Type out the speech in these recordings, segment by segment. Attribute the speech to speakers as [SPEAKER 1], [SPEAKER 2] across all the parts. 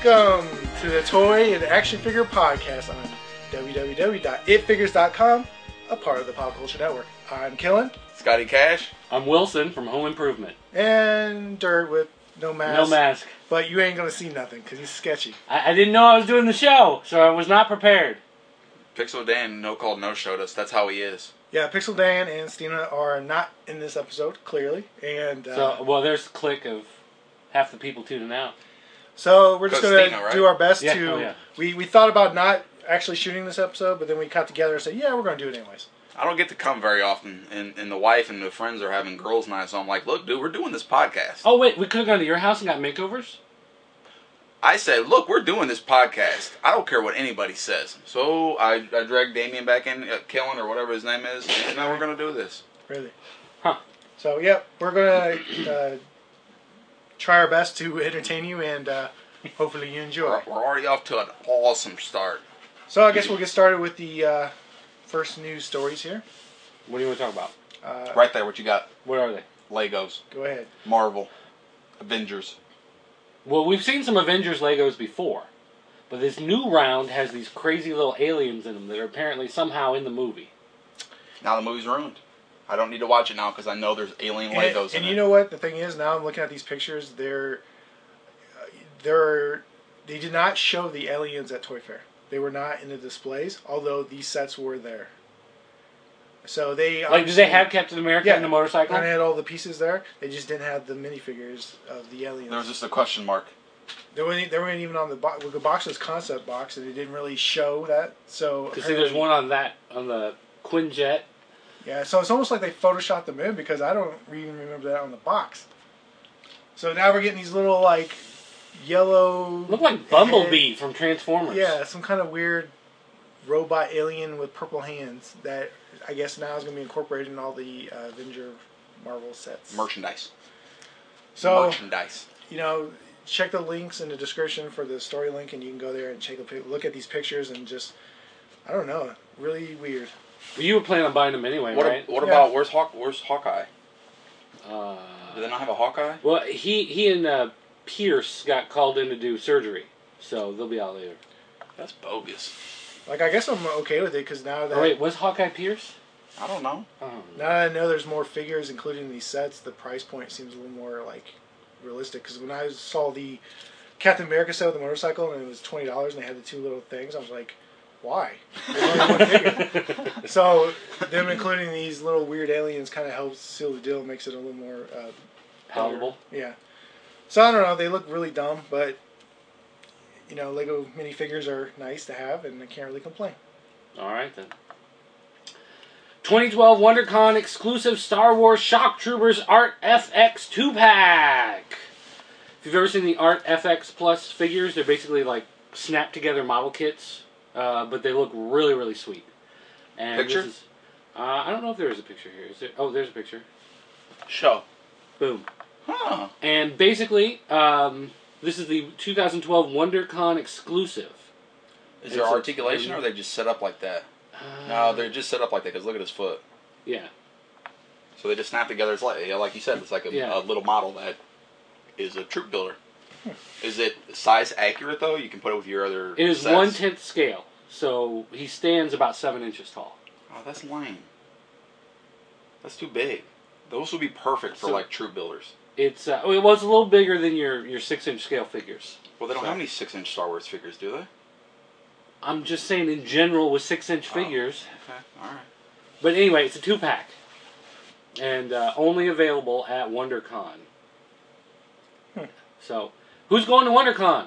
[SPEAKER 1] Welcome to the Toy and Action Figure Podcast on www.itfigures.com, a part of the Pop Culture Network. I'm Killen.
[SPEAKER 2] Scotty Cash.
[SPEAKER 3] I'm Wilson from Home Improvement.
[SPEAKER 1] And Dirt with no mask.
[SPEAKER 3] No mask.
[SPEAKER 1] But you ain't going to see nothing because he's sketchy.
[SPEAKER 3] I didn't know I was doing the show, so I was not prepared.
[SPEAKER 2] Pixel Dan no called no showed us. That's how he is.
[SPEAKER 1] Yeah, Pixel Dan and Stina are not in this episode, clearly. And
[SPEAKER 3] there's a click of half the people tuning out.
[SPEAKER 1] So we're just going to do our best
[SPEAKER 3] Yeah.
[SPEAKER 1] to...
[SPEAKER 3] Oh, yeah.
[SPEAKER 1] We thought about not actually shooting this episode, but then we got together and said, yeah, we're going to do it anyways.
[SPEAKER 2] I don't get to come very often, and the wife and the friends are having girls' night, so I'm like, look, dude, we're doing this podcast.
[SPEAKER 3] Oh, wait, we could have gone to your house and got makeovers?
[SPEAKER 2] I said, look, we're doing this podcast. I don't care what anybody says. So I dragged Damien back in, Killen or whatever his name is, and now we're going to do this.
[SPEAKER 1] Really?
[SPEAKER 3] Huh.
[SPEAKER 1] So, yep, we're going to try our best to entertain you and hopefully you enjoy.
[SPEAKER 2] We're already off to an awesome start.
[SPEAKER 1] So I guess we'll get started with the first news stories here.
[SPEAKER 3] What do you want to talk about?
[SPEAKER 2] Right there, what you got?
[SPEAKER 3] What are they?
[SPEAKER 2] Legos.
[SPEAKER 1] Go ahead.
[SPEAKER 2] Marvel. Avengers.
[SPEAKER 3] Well, we've seen some Avengers Legos before, but this new round has these crazy little aliens in them that are apparently somehow in the movie.
[SPEAKER 2] Now the movie's ruined. I don't need to watch it now because I know there's alien Legos in it.
[SPEAKER 1] And you know what? The thing is, now I'm looking at these pictures, they did not show the aliens at Toy Fair. They were not in the displays, although these sets were there. So they...
[SPEAKER 3] Like, did they have Captain America in the motorcycle?
[SPEAKER 1] And they had all the pieces there. They just didn't have the minifigures of the aliens.
[SPEAKER 2] There was just a question mark.
[SPEAKER 1] They weren't even on the box. The box was concept box, and they didn't really show that. So
[SPEAKER 3] see, there's one on the Quinjet.
[SPEAKER 1] Yeah, so it's almost like they photoshopped them in because I don't even remember that on the box. So now we're getting these little like yellow.
[SPEAKER 3] Look like Bumblebee from Transformers.
[SPEAKER 1] Yeah, some kind of weird robot alien with purple hands that I guess now is going to be incorporated in all the Avenger Marvel sets.
[SPEAKER 2] Merchandise.
[SPEAKER 1] So,
[SPEAKER 2] merchandise.
[SPEAKER 1] You know, check the links in the description for the story link, and you can go there and look at these pictures and just, I don't know, really weird.
[SPEAKER 3] Well, you were planning on buying them anyway, right?
[SPEAKER 2] What about where's Hawkeye? Do they not have a Hawkeye?
[SPEAKER 3] Well, he and Pierce got called in to do surgery, so they'll be out later.
[SPEAKER 2] That's bogus.
[SPEAKER 1] Like, I guess I'm okay with it because now that...
[SPEAKER 3] Oh, wait, was Hawkeye Pierce?
[SPEAKER 2] I don't know.
[SPEAKER 1] Now that I know there's more figures included in these sets, the price point seems a little more, like, realistic. Because when I saw the Captain America set with the motorcycle and it was $20 and they had the two little things, I was like, why? There's only one figure. So, them including these little weird aliens kind of helps seal the deal, makes it a little more...
[SPEAKER 3] palatable.
[SPEAKER 1] Yeah. So, I don't know, they look really dumb, but... You know, Lego minifigures are nice to have, and I can't really complain.
[SPEAKER 3] All right, then. 2012 WonderCon exclusive Star Wars Shock Troopers Art FX 2-pack. If you've ever seen the Art FX Plus figures, they're basically like snap-together model kits, but they look really, really sweet. And
[SPEAKER 2] picture?
[SPEAKER 3] This is, I don't know if there is a picture here. Is there? Oh, there's a picture.
[SPEAKER 2] Show.
[SPEAKER 3] Boom.
[SPEAKER 2] Huh.
[SPEAKER 3] And basically... this is the 2012 WonderCon exclusive.
[SPEAKER 2] Is there articulation, or are they just set up like that? No, they're just set up like that, because look at his foot.
[SPEAKER 3] Yeah.
[SPEAKER 2] So they just snap together. It's like you said, it's like a little model that is a troop builder. Is it size accurate, though? You can put it with your other
[SPEAKER 3] It is
[SPEAKER 2] sets?
[SPEAKER 3] 1/10 scale, so he stands about 7 inches tall.
[SPEAKER 2] Oh, that's lame. That's too big. Those would be perfect for, like, troop builders.
[SPEAKER 3] It's it was a little bigger than your 6-inch scale figures.
[SPEAKER 2] Well, they don't have any 6-inch Star Wars figures, do they?
[SPEAKER 3] I'm just saying in general with 6-inch figures.
[SPEAKER 2] Okay, all right.
[SPEAKER 3] But anyway, it's a 2-pack. And only available at WonderCon. So, who's going to WonderCon?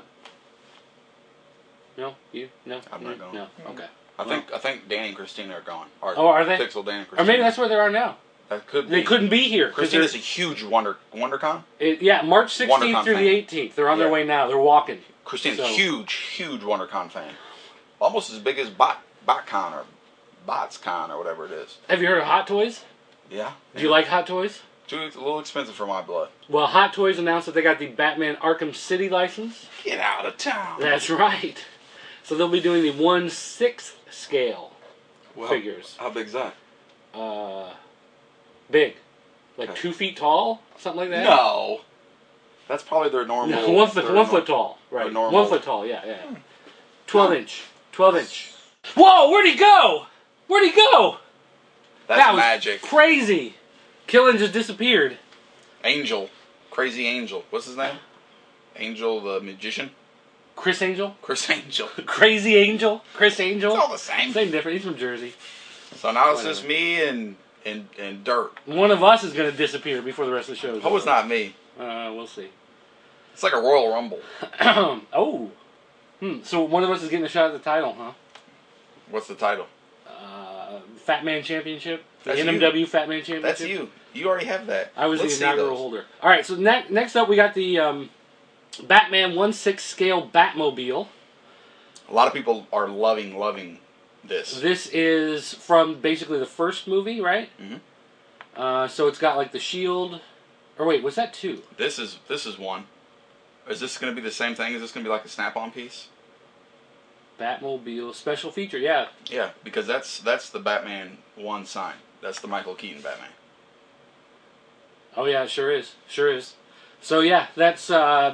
[SPEAKER 3] No? You? No?
[SPEAKER 2] I'm not going.
[SPEAKER 3] No? Okay.
[SPEAKER 2] I think Danny and Christina are going.
[SPEAKER 3] Oh, are they?
[SPEAKER 2] Pixel, Danny and Christina.
[SPEAKER 3] Or maybe that's where they are now.
[SPEAKER 2] That could be.
[SPEAKER 3] They couldn't be here.
[SPEAKER 2] Christina's a huge WonderCon.
[SPEAKER 3] March 16th
[SPEAKER 2] WonderCon
[SPEAKER 3] through
[SPEAKER 2] fan.
[SPEAKER 3] the 18th. They're on their way now. They're walking.
[SPEAKER 2] Christina's a huge WonderCon fan. Almost as big as BotCon or BotsCon or whatever it is.
[SPEAKER 3] Have you heard of Hot Toys?
[SPEAKER 2] Yeah.
[SPEAKER 3] Do you like Hot Toys?
[SPEAKER 2] It's a little expensive for my blood.
[SPEAKER 3] Well, Hot Toys announced that they got the Batman Arkham City license.
[SPEAKER 2] Get out of town.
[SPEAKER 3] That's right. So they'll be doing the 1/6 scale figures.
[SPEAKER 2] How big's that?
[SPEAKER 3] Big. Like 2 feet tall? Something like that?
[SPEAKER 2] No. That's probably their normal.
[SPEAKER 3] No, one foot tall. Right.
[SPEAKER 2] normal.
[SPEAKER 3] 1 foot tall. Yeah. 12 inch. 12 inch. Whoa! Where'd he go? Where'd he go?
[SPEAKER 2] That's
[SPEAKER 3] That was
[SPEAKER 2] magic.
[SPEAKER 3] crazy. Killen just disappeared.
[SPEAKER 2] Angel, crazy Angel. What's his name? Angel the magician.
[SPEAKER 3] Chris Angel.
[SPEAKER 2] Chris Angel.
[SPEAKER 3] Crazy Angel. Chris Angel.
[SPEAKER 2] It's all the same.
[SPEAKER 3] Same difference. He's from Jersey.
[SPEAKER 2] So now it's just me and dirt.
[SPEAKER 3] One of us is going to disappear before the rest of the show is
[SPEAKER 2] Hope it's
[SPEAKER 3] over.
[SPEAKER 2] not me.
[SPEAKER 3] We'll see.
[SPEAKER 2] It's like a Royal Rumble.
[SPEAKER 3] Oh. So one of us is getting a shot at the title, huh?
[SPEAKER 2] What's the title?
[SPEAKER 3] Fat Man Championship? The
[SPEAKER 2] That's
[SPEAKER 3] NMW Fat Man Championship?
[SPEAKER 2] That's you. You already have that.
[SPEAKER 3] I was
[SPEAKER 2] Let's
[SPEAKER 3] the inaugural
[SPEAKER 2] see those.
[SPEAKER 3] holder. Alright, so next up we got the Batman 1/6 scale Batmobile.
[SPEAKER 2] A lot of people are loving this.
[SPEAKER 3] This is from basically the first movie, right?
[SPEAKER 2] Mm-hmm.
[SPEAKER 3] So it's got like the shield. Or wait, was that 2?
[SPEAKER 2] This is one. Is this going to be the same thing? Is this going to be like a snap-on piece?
[SPEAKER 3] Batmobile special feature, yeah.
[SPEAKER 2] Yeah, because that's the Batman 1 sign. That's the Michael Keaton Batman.
[SPEAKER 3] Oh yeah, it sure is. Sure is. So yeah, that's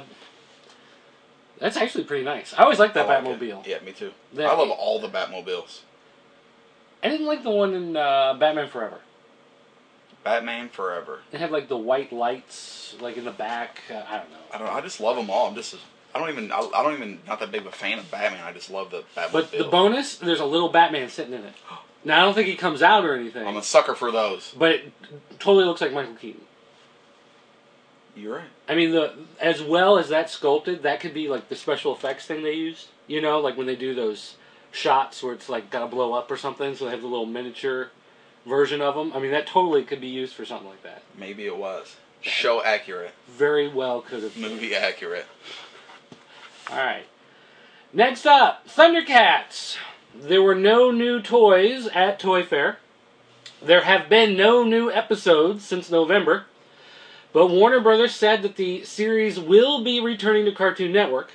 [SPEAKER 3] actually pretty nice. I always liked that
[SPEAKER 2] I like
[SPEAKER 3] Batmobile.
[SPEAKER 2] it. Yeah, me too.
[SPEAKER 3] That-
[SPEAKER 2] I love all the Batmobiles.
[SPEAKER 3] I didn't like the one in Batman Forever.
[SPEAKER 2] Batman Forever.
[SPEAKER 3] It had like the white lights, like in the back. I don't know.
[SPEAKER 2] I just love them all. I don't even not that big of a fan of Batman. I just love the Batmobile.
[SPEAKER 3] But the bonus, there's a little Batman sitting in it. Now I don't think he comes out or anything.
[SPEAKER 2] I'm a sucker for those.
[SPEAKER 3] But it totally looks like Michael Keaton.
[SPEAKER 2] You're right.
[SPEAKER 3] I mean, as well as that sculpted, that could be like the special effects thing they used. You know, like when they do those shots where it's like gotta blow up or something, so they have the little miniature version of them. I mean, that totally could be used for something like that.
[SPEAKER 2] Maybe it was. Show accurate.
[SPEAKER 3] Very well could have.
[SPEAKER 2] Movie accurate.
[SPEAKER 3] Alright. Next up, Thundercats. There were no new toys at Toy Fair. There have been no new episodes since November. But Warner Brothers said that the series will be returning to Cartoon Network.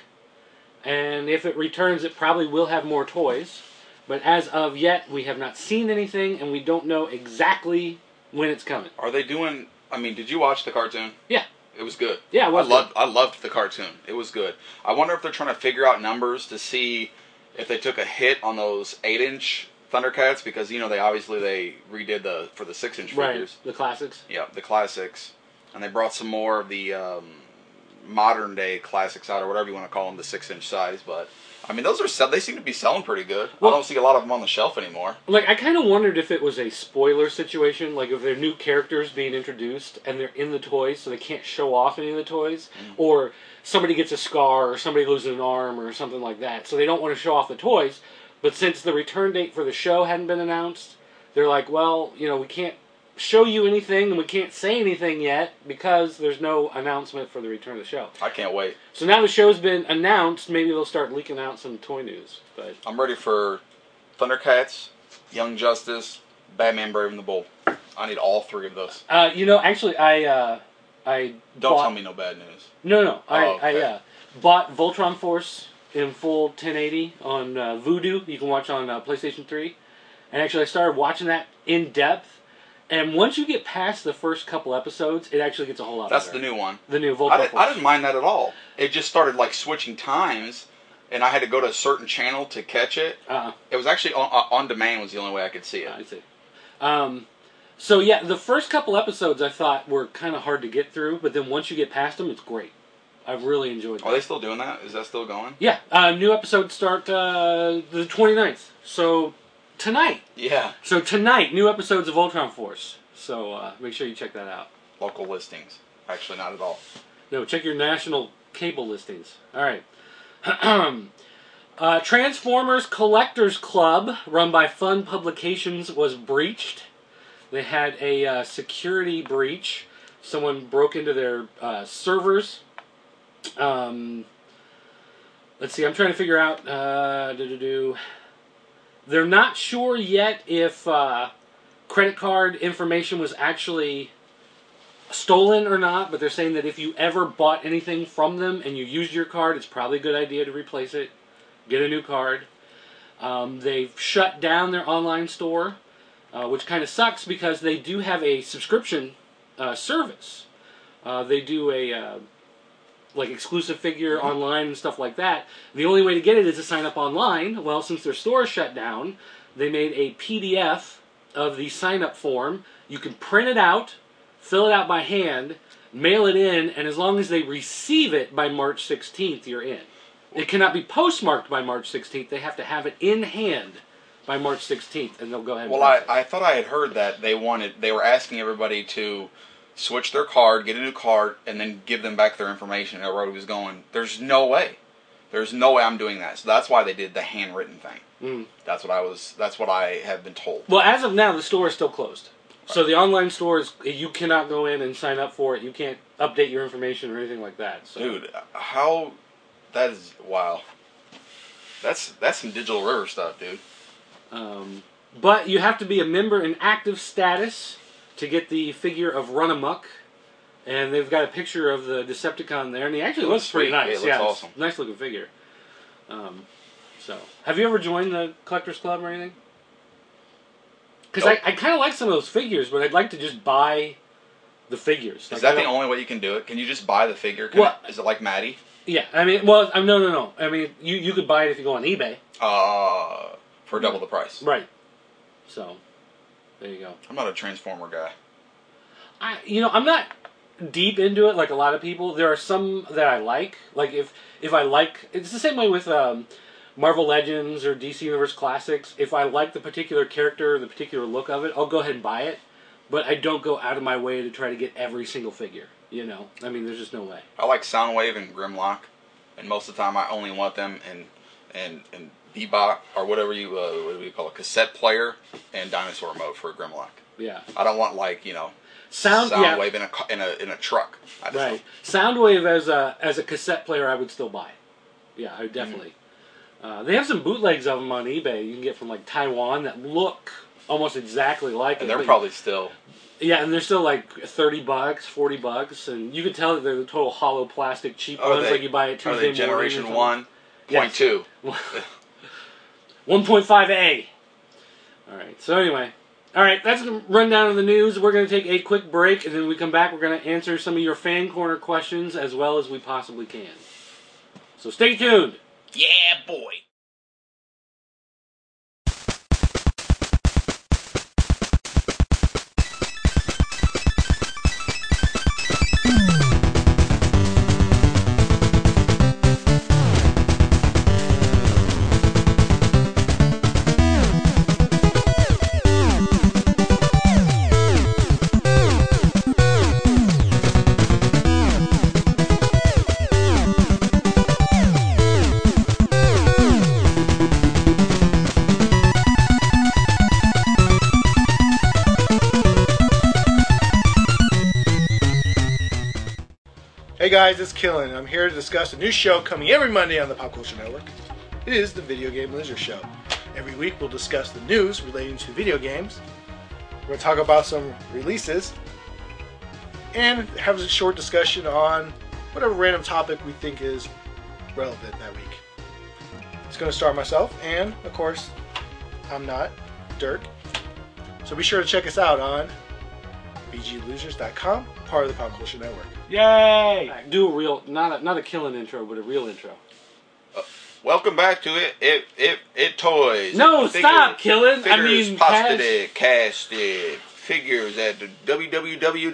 [SPEAKER 3] And if it returns, it probably will have more toys. But as of yet, we have not seen anything, and we don't know exactly when it's coming.
[SPEAKER 2] Are they doing... I mean, did you watch the cartoon?
[SPEAKER 3] Yeah.
[SPEAKER 2] It was good.
[SPEAKER 3] Yeah, it was
[SPEAKER 2] I loved the cartoon. It was good. I wonder if they're trying to figure out numbers to see if they took a hit on those 8-inch Thundercats, because, you know, they redid for the 6-inch
[SPEAKER 3] Right,
[SPEAKER 2] figures.
[SPEAKER 3] the classics.
[SPEAKER 2] Yeah, the classics. And they brought some more of the modern day classics out, or whatever you want to call them, the 6-inch size. But I mean, they seem to be selling pretty good.
[SPEAKER 3] Well,
[SPEAKER 2] I don't see a lot of them on the shelf anymore.
[SPEAKER 3] Like, I kind of wondered if it was a spoiler situation, like if they're new characters being introduced and they're in the toys, so they can't show off any of the toys, or somebody gets a scar, or somebody loses an arm, or something like that, so they don't want to show off the toys. But since the return date for the show hadn't been announced, they're like, well, you know, we can't show you anything, and we can't say anything yet because there's no announcement for the return of the show.
[SPEAKER 2] I can't wait.
[SPEAKER 3] So now the show's been announced, maybe they'll start leaking out some toy news. But
[SPEAKER 2] I'm ready for Thundercats, Young Justice, Batman Brave and the Bold. I need all 3 of those.
[SPEAKER 3] you know, actually, I
[SPEAKER 2] Don't tell me no bad news.
[SPEAKER 3] No.
[SPEAKER 2] okay.
[SPEAKER 3] I bought Voltron Force in full 1080 on Vudu. You can watch on PlayStation 3. And actually, I started watching that in depth. And once you get past the first couple episodes, it actually gets a whole lot
[SPEAKER 2] That's
[SPEAKER 3] better.
[SPEAKER 2] the new one.
[SPEAKER 3] The new Voltron Force.
[SPEAKER 2] I didn't mind that at all. It just started like switching times, and I had to go to a certain channel to catch it. It was actually on demand was the only way I could see it.
[SPEAKER 3] I see. So yeah, the first couple episodes I thought were kind of hard to get through, but then once you get past them, it's great. I've really enjoyed that.
[SPEAKER 2] Are they still doing that? Is that still going?
[SPEAKER 3] Yeah, new episodes start the 29th. So tonight.
[SPEAKER 2] Yeah.
[SPEAKER 3] So tonight, new episodes of Voltron Force. So make sure you check that out.
[SPEAKER 2] Local listings. Actually, not at all.
[SPEAKER 3] No, check your national cable listings. All right. Transformers Collectors Club, run by Fun Publications, was breached. They had a security breach. Someone broke into their servers. Let's see, I'm trying to figure out... They're not sure yet if credit card information was actually stolen or not, but they're saying that if you ever bought anything from them and you used your card, it's probably a good idea to replace it. Get a new card. They've shut down their online store, which kind of sucks because they do have a subscription service. They do like exclusive figure online and stuff like that. The only way to get it is to sign up online. Well, since their store shut down, they made a PDF of the sign-up form. You can print it out, fill it out by hand, mail it in, and as long as they receive it by March 16th, you're in. It cannot be postmarked by March 16th. They have to have it in hand by March 16th, and they'll go ahead and
[SPEAKER 2] Well, I thought I had heard that they were asking everybody to switch their card, get a new card, and then give them back their information. And everybody was going, there's no way. There's no way I'm doing that. So that's why they did the handwritten thing.
[SPEAKER 3] Mm.
[SPEAKER 2] That's what I have been told.
[SPEAKER 3] Well, as of now, the store is still closed. So the online store you cannot go in and sign up for it. You can't update your information or anything like that. So.
[SPEAKER 2] Dude, that is, wow. That's some Digital River stuff, dude.
[SPEAKER 3] But you have to be a member in active status to get the figure of Run Amok. And they've got a picture of the Decepticon there, and he actually looks pretty nice.
[SPEAKER 2] Yeah, it looks awesome.
[SPEAKER 3] Nice looking figure. So, have you ever joined the Collectors Club or anything? Because
[SPEAKER 2] Nope.
[SPEAKER 3] I kind of like some of those figures, but I'd like to just buy the figures.
[SPEAKER 2] Is that the only way you can do it? Can you just buy the figure? Is it like Maddie?
[SPEAKER 3] Yeah, I mean, well, no. I mean, you could buy it if you go on eBay.
[SPEAKER 2] For double the price.
[SPEAKER 3] Right. So, there you go.
[SPEAKER 2] I'm not a Transformer guy.
[SPEAKER 3] I'm not deep into it like a lot of people. There are some that I like. Like if I like, it's the same way with Marvel Legends or DC Universe Classics. If I like the particular character or the particular look of it, I'll go ahead and buy it. But I don't go out of my way to try to get every single figure. You know, I mean, there's just no way.
[SPEAKER 2] I like Soundwave and Grimlock, and most of the time I only want them in Bebop or whatever you what do you call it, cassette player and dinosaur mode for Grimlock.
[SPEAKER 3] Yeah.
[SPEAKER 2] I don't want Soundwave in a truck.
[SPEAKER 3] Right. Soundwave as a cassette player, I would still buy. Yeah, I would definitely. Mm-hmm. They have some bootlegs of them on eBay you can get from like Taiwan that look almost exactly like it.
[SPEAKER 2] And they're probably still.
[SPEAKER 3] Yeah, and they're still like $30, $40, and you can tell that they're the total hollow plastic cheap ones like you buy at Tuesday morning.
[SPEAKER 2] Are they Generation 1.2?
[SPEAKER 3] 1.5A. All right. So anyway, all right. That's the rundown of the news. We're going to take a quick break, and then when we come back, we're going to answer some of your fan corner questions as well as we possibly can. So stay tuned.
[SPEAKER 2] Yeah, boy.
[SPEAKER 1] Hey guys, it's Killen. I'm here to discuss a new show coming every Monday on the Pop Culture Network. It is the Video Game Loser Show. Every week we'll discuss the news relating to video games. We're going to talk about some releases and have a short discussion on whatever random topic we think is relevant that week. It's going to star myself and, of course, I'm not, Dirk. So be sure to check us out on bglosers.com, part of the Pop Culture Network.
[SPEAKER 3] Yay! Do a real, not a Killen intro, but a real intro.
[SPEAKER 2] Welcome back to it toys.
[SPEAKER 3] No, stop, Killen. I
[SPEAKER 2] Figures
[SPEAKER 3] mean,
[SPEAKER 2] posted, casted, figures at the www.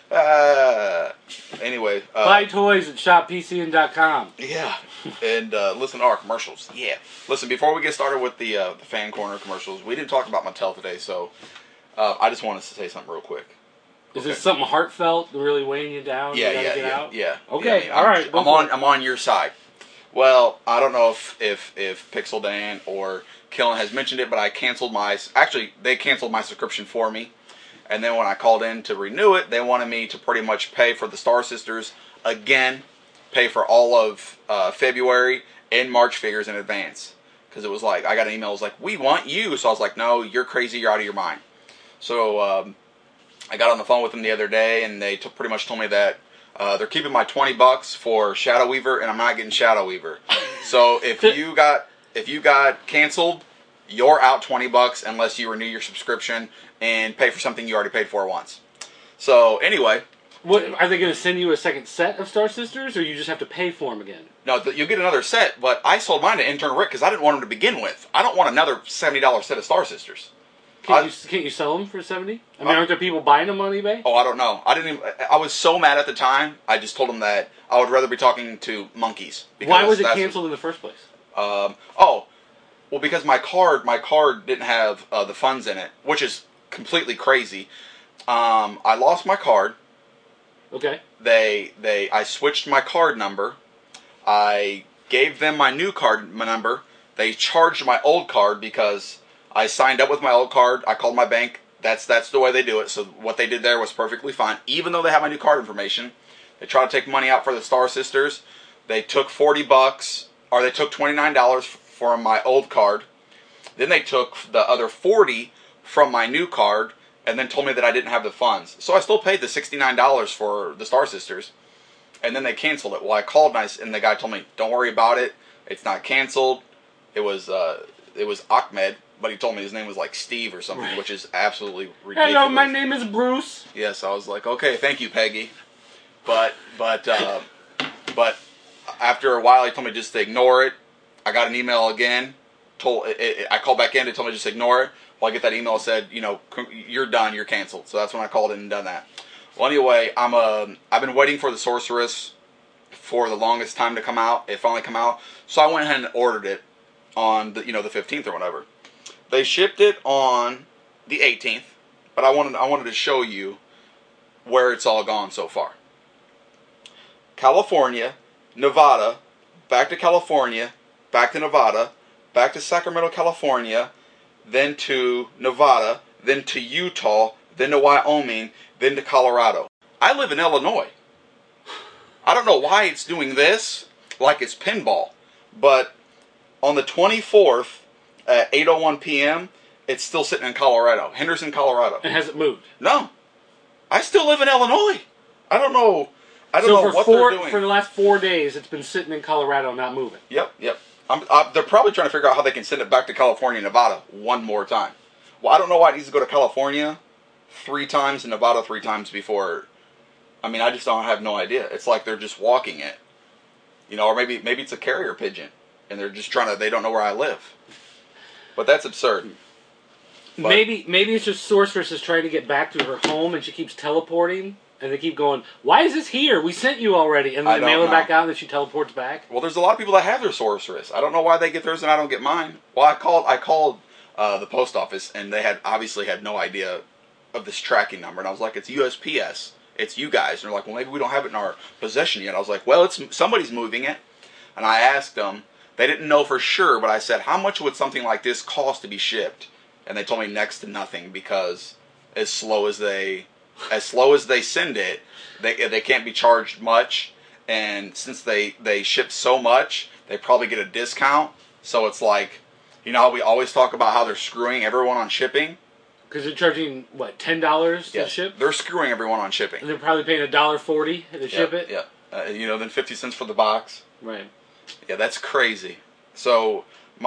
[SPEAKER 2] Anyway.
[SPEAKER 3] Buy toys at shoppcn.com.
[SPEAKER 2] Yeah, and listen to our commercials. Yeah. Listen, before we get started with the fan corner commercials, we didn't talk about Mattel today, so I just wanted to say something real quick.
[SPEAKER 3] Is this something heartfelt, really weighing you down?
[SPEAKER 2] Yeah.
[SPEAKER 3] Okay,
[SPEAKER 2] Yeah,
[SPEAKER 3] all right.
[SPEAKER 2] I'm on your side. Well, I don't know if Pixel Dan or Killen has mentioned it, but I canceled they canceled my subscription for me. And then when I called in to renew it, they wanted me to pretty much pay for the Star Sisters again, pay for all of February and March figures in advance. Because it was like, I got an email, it was like, we want you. So I was like, no, you're crazy, you're out of your mind. So I got on the phone with them the other day, and they pretty much told me that they're keeping my $20 for Shadow Weaver, and I'm not getting Shadow Weaver. So if you got canceled, you're out $20 unless you renew your subscription and pay for something you already paid for once. So anyway,
[SPEAKER 3] What are they going to send you a second set of Star Sisters, or you just have to pay for them again?
[SPEAKER 2] No, you'll get another set, but I sold mine to intern Rick because I didn't want them to begin with. I don't want another $70 set of Star Sisters.
[SPEAKER 3] Can't you sell them for $70? I mean, aren't there people buying them on eBay?
[SPEAKER 2] Oh, I don't know. I was so mad at the time. I just told them that I would rather be talking to monkeys.
[SPEAKER 3] Why was it canceled in the first place?
[SPEAKER 2] Well, because my card didn't have the funds in it, which is completely crazy. I lost my card.
[SPEAKER 3] Okay.
[SPEAKER 2] I switched my card number. I gave them my new card number. They charged my old card because I signed up with my old card. I called my bank. That's the way they do it. So what they did there was perfectly fine. Even though they have my new card information, they tried to take money out for the Star Sisters. They took $40, or they took $29 from my old card. Then they took the other $40 from my new card, and then told me that I didn't have the funds. So I still paid the $69 for the Star Sisters, and then they canceled it. Well, I called and the guy told me, "Don't worry about it. It's not canceled." It was Ahmed, but he told me his name was like Steve or something, which is absolutely ridiculous.
[SPEAKER 3] Hello, my name is Bruce.
[SPEAKER 2] Yes, I was like, okay, thank you, Peggy. But after a while, he told me just to ignore it. I got an email again. I called back in. They told me just ignore it. Well, I get that email that said, you're done, you're canceled. So that's when I called in and done that. Well, anyway, I've been waiting for the Sorceress for the longest time to come out. It finally come out. So I went ahead and ordered it on the 15th or whatever. They shipped it on the 18th, but I wanted to show you where it's all gone so far. California, Nevada, back to California, back to Nevada, back to Sacramento, California, then to Nevada, then to Utah, then to Wyoming, then to Colorado. I live in Illinois. I don't know why it's doing this like it's pinball, but on the 24th at 8:01 p.m., it's still sitting in Colorado, Henderson, Colorado.
[SPEAKER 3] It hasn't moved.
[SPEAKER 2] No, I still live in Illinois. I don't know. What they're doing.
[SPEAKER 3] For the last 4 days, it's been sitting in Colorado, not moving.
[SPEAKER 2] Yep. They're probably trying to figure out how they can send it back to California and Nevada one more time. Well, I don't know why it needs to go to California 3 times and Nevada 3 times before. I mean, I just have no idea. It's like they're just walking it, or maybe it's a carrier pigeon, and they're just they don't know where I live. But that's absurd. But
[SPEAKER 3] maybe it's just Sorceress is trying to get back to her home, and she keeps teleporting. And they keep going, why is this here? We sent you already. And then they mail it back out and then she teleports back.
[SPEAKER 2] Well, there's a lot of people that have their Sorceress. I don't know why they get theirs and I don't get mine. Well, I called the post office and they obviously had no idea of this tracking number. And I was like, it's USPS. It's you guys. And they're like, well, maybe we don't have it in our possession yet. I was like, well, somebody's moving it. And I asked them. They didn't know for sure, but I said, how much would something like this cost to be shipped? And they told me next to nothing because as slow as they send it, they can't be charged much, and since they ship so much, they probably get a discount. So it's like, how we always talk about how they're screwing everyone on shipping.
[SPEAKER 3] Because they're charging what, $10 to ship?
[SPEAKER 2] They're screwing everyone on shipping.
[SPEAKER 3] And they're probably paying $1.40 to ship it.
[SPEAKER 2] Yeah, then 50 cents for the box.
[SPEAKER 3] Right.
[SPEAKER 2] Yeah, that's crazy. So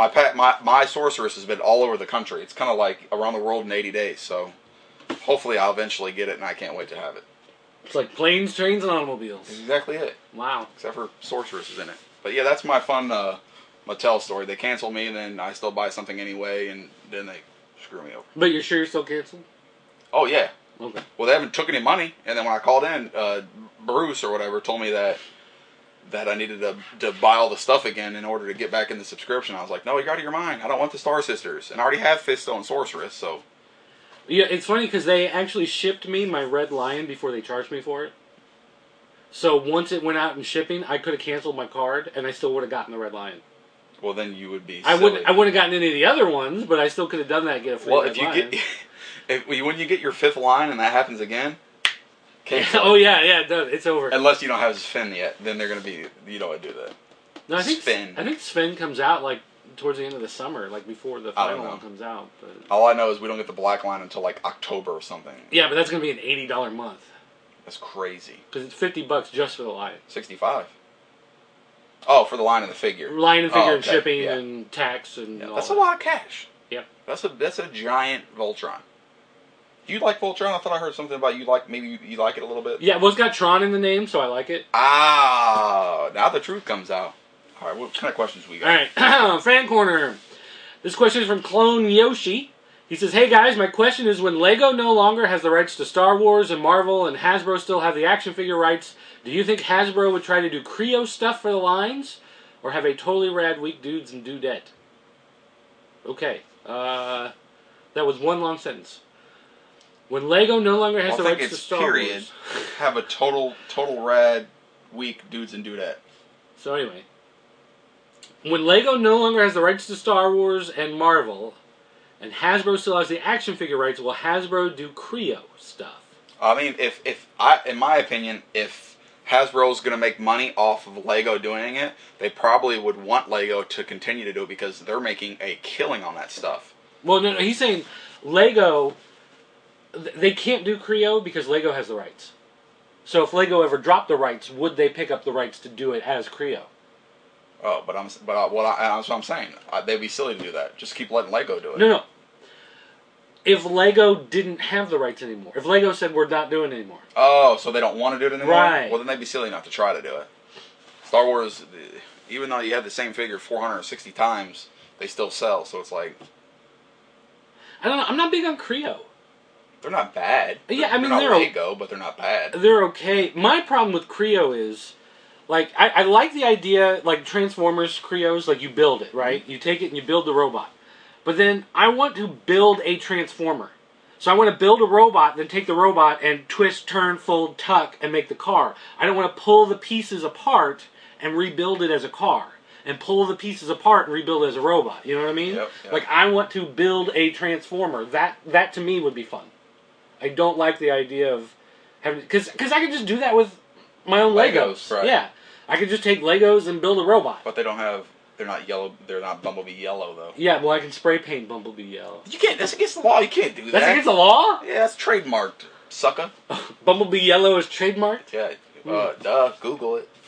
[SPEAKER 2] my Sorceress has been all over the country. It's kind of like around the world in 80 days. So. Hopefully I'll eventually get it, and I can't wait to have it.
[SPEAKER 3] It's like planes, trains, and automobiles.
[SPEAKER 2] That's exactly it.
[SPEAKER 3] Wow.
[SPEAKER 2] Except for Sorceress is in it. But yeah, that's my fun Mattel story. They cancel me, and then I still buy something anyway, and then they screw me over.
[SPEAKER 3] But you're sure you're still canceled?
[SPEAKER 2] Oh, yeah.
[SPEAKER 3] Okay.
[SPEAKER 2] Well, they haven't took any money, and then when I called in, Bruce or whatever told me that I needed to buy all the stuff again in order to get back in the subscription. I was like, no, you're out of your mind. I don't want the Star Sisters. And I already have Fisto and Sorceress, so...
[SPEAKER 3] Yeah, it's funny because they actually shipped me my Red Lion before they charged me for it. So once it went out in shipping, I could have canceled my card and I still would have gotten the Red Lion.
[SPEAKER 2] Well, then you would be.
[SPEAKER 3] I wouldn't have gotten any of the other ones, but I still could have done that and get a free Red Lion.
[SPEAKER 2] When you get your 5th line and that happens again. Cancel.
[SPEAKER 3] Oh yeah, it does. It's over.
[SPEAKER 2] Unless you don't have Sven yet, then they're going to be. You don't want to do that.
[SPEAKER 3] No, I think Sven comes out like towards the end of the summer, like before the final one comes out. But
[SPEAKER 2] all I know is we don't get the black line until like October or something.
[SPEAKER 3] Yeah, but that's going to be an $80 month.
[SPEAKER 2] That's crazy.
[SPEAKER 3] Because it's $50 just for the line.
[SPEAKER 2] 65. Oh, for the line and the figure.
[SPEAKER 3] Line and figure and shipping and tax and all
[SPEAKER 2] that's
[SPEAKER 3] that.
[SPEAKER 2] A lot of cash.
[SPEAKER 3] Yep.
[SPEAKER 2] That's a giant Voltron. Do you like Voltron? I thought I heard something about you like maybe you like it a little bit.
[SPEAKER 3] Yeah, well, it's got Tron in the name, so I like it.
[SPEAKER 2] Ah, now the truth comes out. All right, what kind of questions we got?
[SPEAKER 3] All right, Fan Corner. This question is from Clone Yoshi. He says, "Hey guys, my question is: when Lego no longer has the rights to Star Wars and Marvel, and Hasbro still have the action figure rights, do you think Hasbro would try to do Creo stuff for the lines, or have a totally rad weak dudes and dudette?" Okay, that was one long sentence. When Lego no longer has the rights to Star Wars,
[SPEAKER 2] have a total rad weak dudes and dudette.
[SPEAKER 3] So anyway, when Lego no longer has the rights to Star Wars and Marvel, and Hasbro still has the action figure rights, will Hasbro do Creo stuff?
[SPEAKER 2] I mean, in my opinion, if Hasbro's going to make money off of Lego doing it, they probably would want Lego to continue to do it because they're making a killing on that stuff.
[SPEAKER 3] Well, no, he's saying Lego, they can't do Creo because Lego has the rights. So if Lego ever dropped the rights, would they pick up the rights to do it as Creo?
[SPEAKER 2] Oh, that's what I'm saying. They'd be silly to do that. Just keep letting Lego do it.
[SPEAKER 3] No. If Lego didn't have the rights anymore, if Lego said we're not doing it anymore.
[SPEAKER 2] Oh, so they don't want to do it anymore?
[SPEAKER 3] Right.
[SPEAKER 2] Well, then they'd be silly not to try to do it. Star Wars, even though you have the same figure 460 times, they still sell. So it's like,
[SPEAKER 3] I don't know. I'm not big on Creo.
[SPEAKER 2] they're not bad.
[SPEAKER 3] Yeah, I mean,
[SPEAKER 2] they're
[SPEAKER 3] they're
[SPEAKER 2] not Lego, but they're not bad.
[SPEAKER 3] They're okay. My problem with Creo is, like, I like the idea, like Transformers Creos, like you build it, right?
[SPEAKER 2] Mm-hmm.
[SPEAKER 3] You take it and you build the robot. But then I want to build a Transformer. So I want to build a robot, then take the robot and twist, turn, fold, tuck, and make the car. I don't want to pull the pieces apart and rebuild it as a car. And pull the pieces apart and rebuild it as a robot. You know what I mean?
[SPEAKER 2] Yep.
[SPEAKER 3] Like, I want to build a Transformer. That to me would be fun. I don't like the idea of having... Because I could just do that with my own Legos.
[SPEAKER 2] Right.
[SPEAKER 3] Yeah. I could just take Legos and build a robot.
[SPEAKER 2] But they don't have... They're not yellow. They're not Bumblebee yellow, though.
[SPEAKER 3] Yeah, well, I can spray paint Bumblebee yellow.
[SPEAKER 2] You can't. That's against the law. You can't do that.
[SPEAKER 3] That's against the law?
[SPEAKER 2] Yeah, that's trademarked, sucker.
[SPEAKER 3] Bumblebee yellow is trademarked?
[SPEAKER 2] Yeah. Duh. Google it.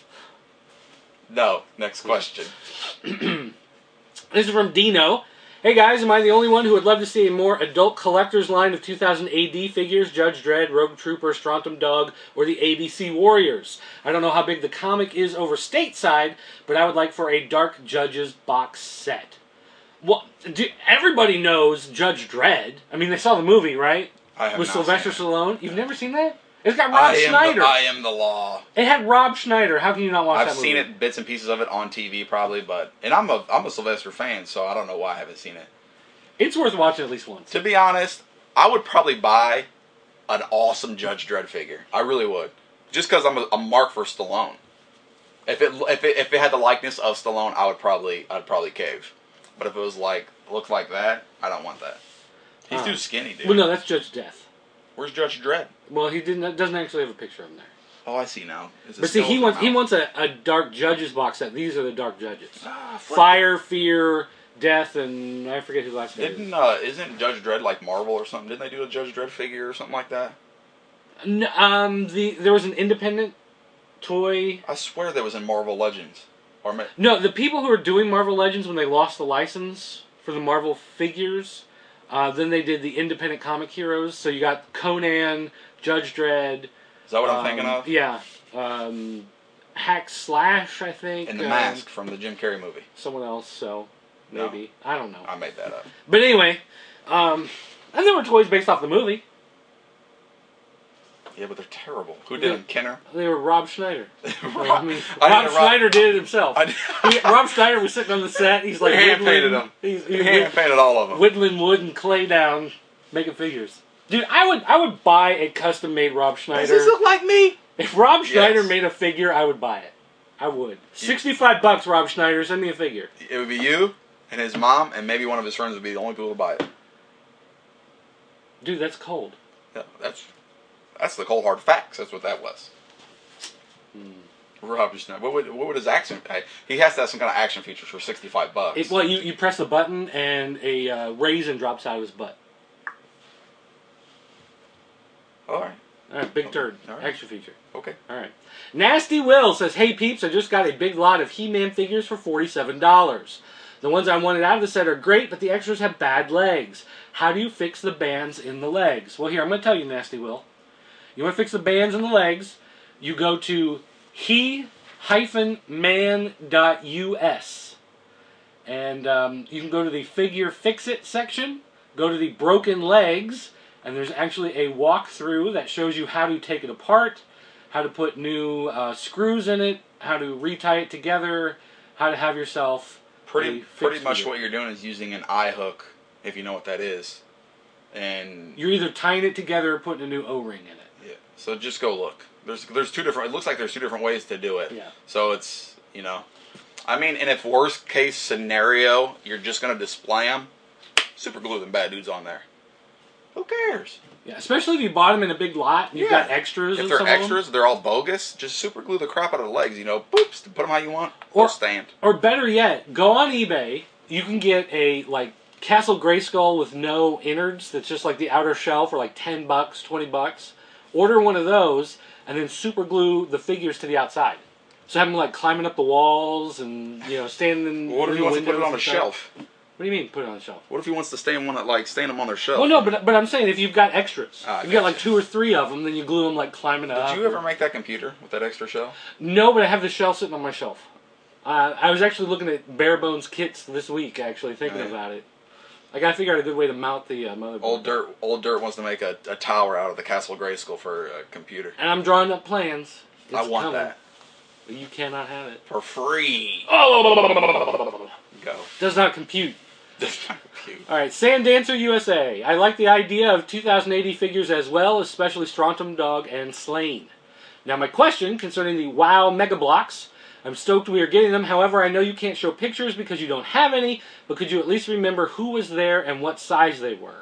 [SPEAKER 2] No. Next question.
[SPEAKER 3] This is from Dino. Hey guys, am I the only one who would love to see a more adult collector's line of 2000 AD figures, Judge Dredd, Rogue Trooper, Strontium Dog, or the ABC Warriors? I don't know how big the comic is over stateside, but I would like for a Dark Judges box set. Well, everybody knows Judge Dredd. I mean, they saw the movie, right?
[SPEAKER 2] I have
[SPEAKER 3] With
[SPEAKER 2] not
[SPEAKER 3] Sylvester
[SPEAKER 2] seen it.
[SPEAKER 3] Stallone. You've never seen that? It's got Rob Schneider.
[SPEAKER 2] I am the law.
[SPEAKER 3] It had Rob Schneider. How can you not watch that
[SPEAKER 2] I've
[SPEAKER 3] movie?
[SPEAKER 2] seen it, bits and pieces of it on TV probably, and I'm a Sylvester fan, so I don't know why I haven't seen it.
[SPEAKER 3] It's worth watching at least once.
[SPEAKER 2] To be honest, I would probably buy an awesome Judge Dredd figure. I really would, just because I'm a mark for Stallone. If it had the likeness of Stallone, I'd probably cave. But if it was looked like that, I don't want that. He's too skinny, dude.
[SPEAKER 3] Well, no, that's Judge Death.
[SPEAKER 2] Where's Judge Dredd?
[SPEAKER 3] Well, he doesn't actually have a picture of him there.
[SPEAKER 2] Oh, I see now.
[SPEAKER 3] But see, he wants a Dark Judges box set. These are the Dark Judges:
[SPEAKER 2] flip
[SPEAKER 3] Fire, Fear, Death, and I forget his last name.
[SPEAKER 2] Isn't Judge Dredd like Marvel or something? Didn't they do a Judge Dredd figure or something like that?
[SPEAKER 3] No, there was an independent toy.
[SPEAKER 2] I swear there was in Marvel Legends.
[SPEAKER 3] No, the people who were doing Marvel Legends, when they lost the license for the Marvel figures, then they did the independent comic heroes. So you got Conan, Judge Dredd.
[SPEAKER 2] Is that what I'm thinking of?
[SPEAKER 3] Yeah. Hack Slash, I think.
[SPEAKER 2] And The Mask from the Jim Carrey movie.
[SPEAKER 3] Someone else, so maybe. No. I don't know.
[SPEAKER 2] I made that up.
[SPEAKER 3] But anyway, and there were toys based off the movie.
[SPEAKER 2] Yeah, but they're terrible. Who did them? Kenner?
[SPEAKER 3] They were Rob Schneider. Rob
[SPEAKER 2] Schneider
[SPEAKER 3] Schneider did it himself. Rob Schneider was sitting on the set. He's like
[SPEAKER 2] hand painted them. He hand painted all of them.
[SPEAKER 3] Whittling wood and clay down, making figures. Dude, I would buy a custom made Rob Schneider.
[SPEAKER 2] Does this look like me?
[SPEAKER 3] If Rob Schneider made a figure, I would buy it. I would. $65, Rob Schneider. Send me a figure.
[SPEAKER 2] It would be you and his mom, and maybe one of his friends would be the only people to buy it.
[SPEAKER 3] Dude, that's cold.
[SPEAKER 2] Yeah, that's the cold hard facts. That's what that was. Rob Schneider. What would his action? He has to have some kind of action features for $65.
[SPEAKER 3] Well, you press the button and a raisin drops out of his butt.
[SPEAKER 2] All right,
[SPEAKER 3] big turd.
[SPEAKER 2] Right.
[SPEAKER 3] Action feature.
[SPEAKER 2] Okay.
[SPEAKER 3] All right. Nasty Will says, "Hey peeps, I just got a big lot of He-Man figures for $47. The ones I wanted out of the set are great, but the extras have bad legs. How do you fix the bands in the legs? Well, here, I'm going to tell you, Nasty Will. You want to fix the bands in the legs, you go to he-man.us. And you can go to the Figure Fix-It section, go to the Broken Legs, and there's actually a walkthrough that shows you how to take it apart, how to put new screws in it, how to retie it together, how to have yourself
[SPEAKER 2] Pretty much what you're doing is using an eye hook, if you know what that is. And
[SPEAKER 3] you're either tying it together or putting a new O-ring in it.
[SPEAKER 2] yeah. So just go look. There's two different. It looks like there's two different ways to do it.
[SPEAKER 3] Yeah.
[SPEAKER 2] So it's, you know, I mean, and if worst case scenario, you're just gonna display them, super glue them bad dudes on there. Who cares?
[SPEAKER 3] Yeah, especially if you bought them in a big lot and you've got extras.
[SPEAKER 2] If they're extras, they're all bogus. Just super glue the crap out of the legs. You know, boops, put them how you want. Or stand.
[SPEAKER 3] Or better yet, go on eBay. You can get a Castle Grayskull with no innards. That's just like the outer shell for like $10, $20. Order one of those and then super glue the figures to the outside. So have them like climbing up the walls and standing.
[SPEAKER 2] What if he wants to put it on a shelf?
[SPEAKER 3] What do you mean, put it on the shelf?
[SPEAKER 2] What if he wants to stand them on their shelf?
[SPEAKER 3] Well, no, but I'm saying if you've got extras, you've got like 2 or 3 of them, then you glue them like climbing up.
[SPEAKER 2] Did you ever make that computer with that extra shell?
[SPEAKER 3] No, but I have the shell sitting on my shelf. I was actually looking at bare bones kits this week, actually thinking about it. I gotta figure out a good way to mount the motherboard.
[SPEAKER 2] Old Dirt wants to make a tower out of the Castle Grayskull for a computer.
[SPEAKER 3] And I'm drawing up plans.
[SPEAKER 2] I want that.
[SPEAKER 3] But you cannot have it.
[SPEAKER 2] For free.
[SPEAKER 3] Oh!
[SPEAKER 2] Go.
[SPEAKER 3] Does not compute.
[SPEAKER 2] Does not compute.
[SPEAKER 3] Alright, Sand Dancer USA. I like the idea of 2080 figures as well, especially Strontium Dog and Slain. Now my question concerning the WoW Mega Blocks. I'm stoked we are getting them. However, I know you can't show pictures because you don't have any, but could you at least remember who was there and what size they were?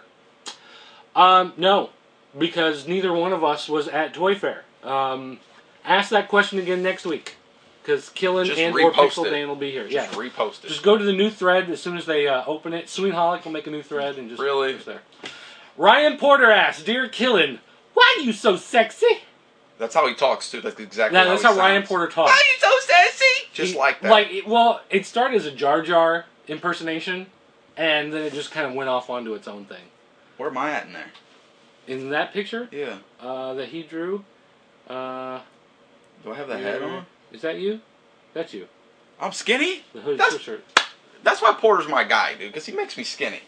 [SPEAKER 3] No, because neither one of us was at Toy Fair. Ask that question again next week, because Killen or Pixel Dan will be here.
[SPEAKER 2] Just repost it.
[SPEAKER 3] Just go to the new thread as soon as they open it. Sweetholic will make a new thread and just
[SPEAKER 2] really
[SPEAKER 3] there. Ryan Porter asks, "Dear Killen, why are you so sexy?"
[SPEAKER 2] That's how he talks too. That's exactly
[SPEAKER 3] that's how Ryan Porter talks.
[SPEAKER 2] Why are you so sassy? Just like that.
[SPEAKER 3] It started as a Jar Jar impersonation, and then it just kind of went off onto its own thing.
[SPEAKER 2] Where am I at in there?
[SPEAKER 3] In that picture?
[SPEAKER 2] Yeah.
[SPEAKER 3] That he drew.
[SPEAKER 2] Do I have the head on?
[SPEAKER 3] Is that you? That's you.
[SPEAKER 2] I'm skinny?
[SPEAKER 3] The hooded shirt.
[SPEAKER 2] That's why Porter's my guy, dude, because he makes me skinny.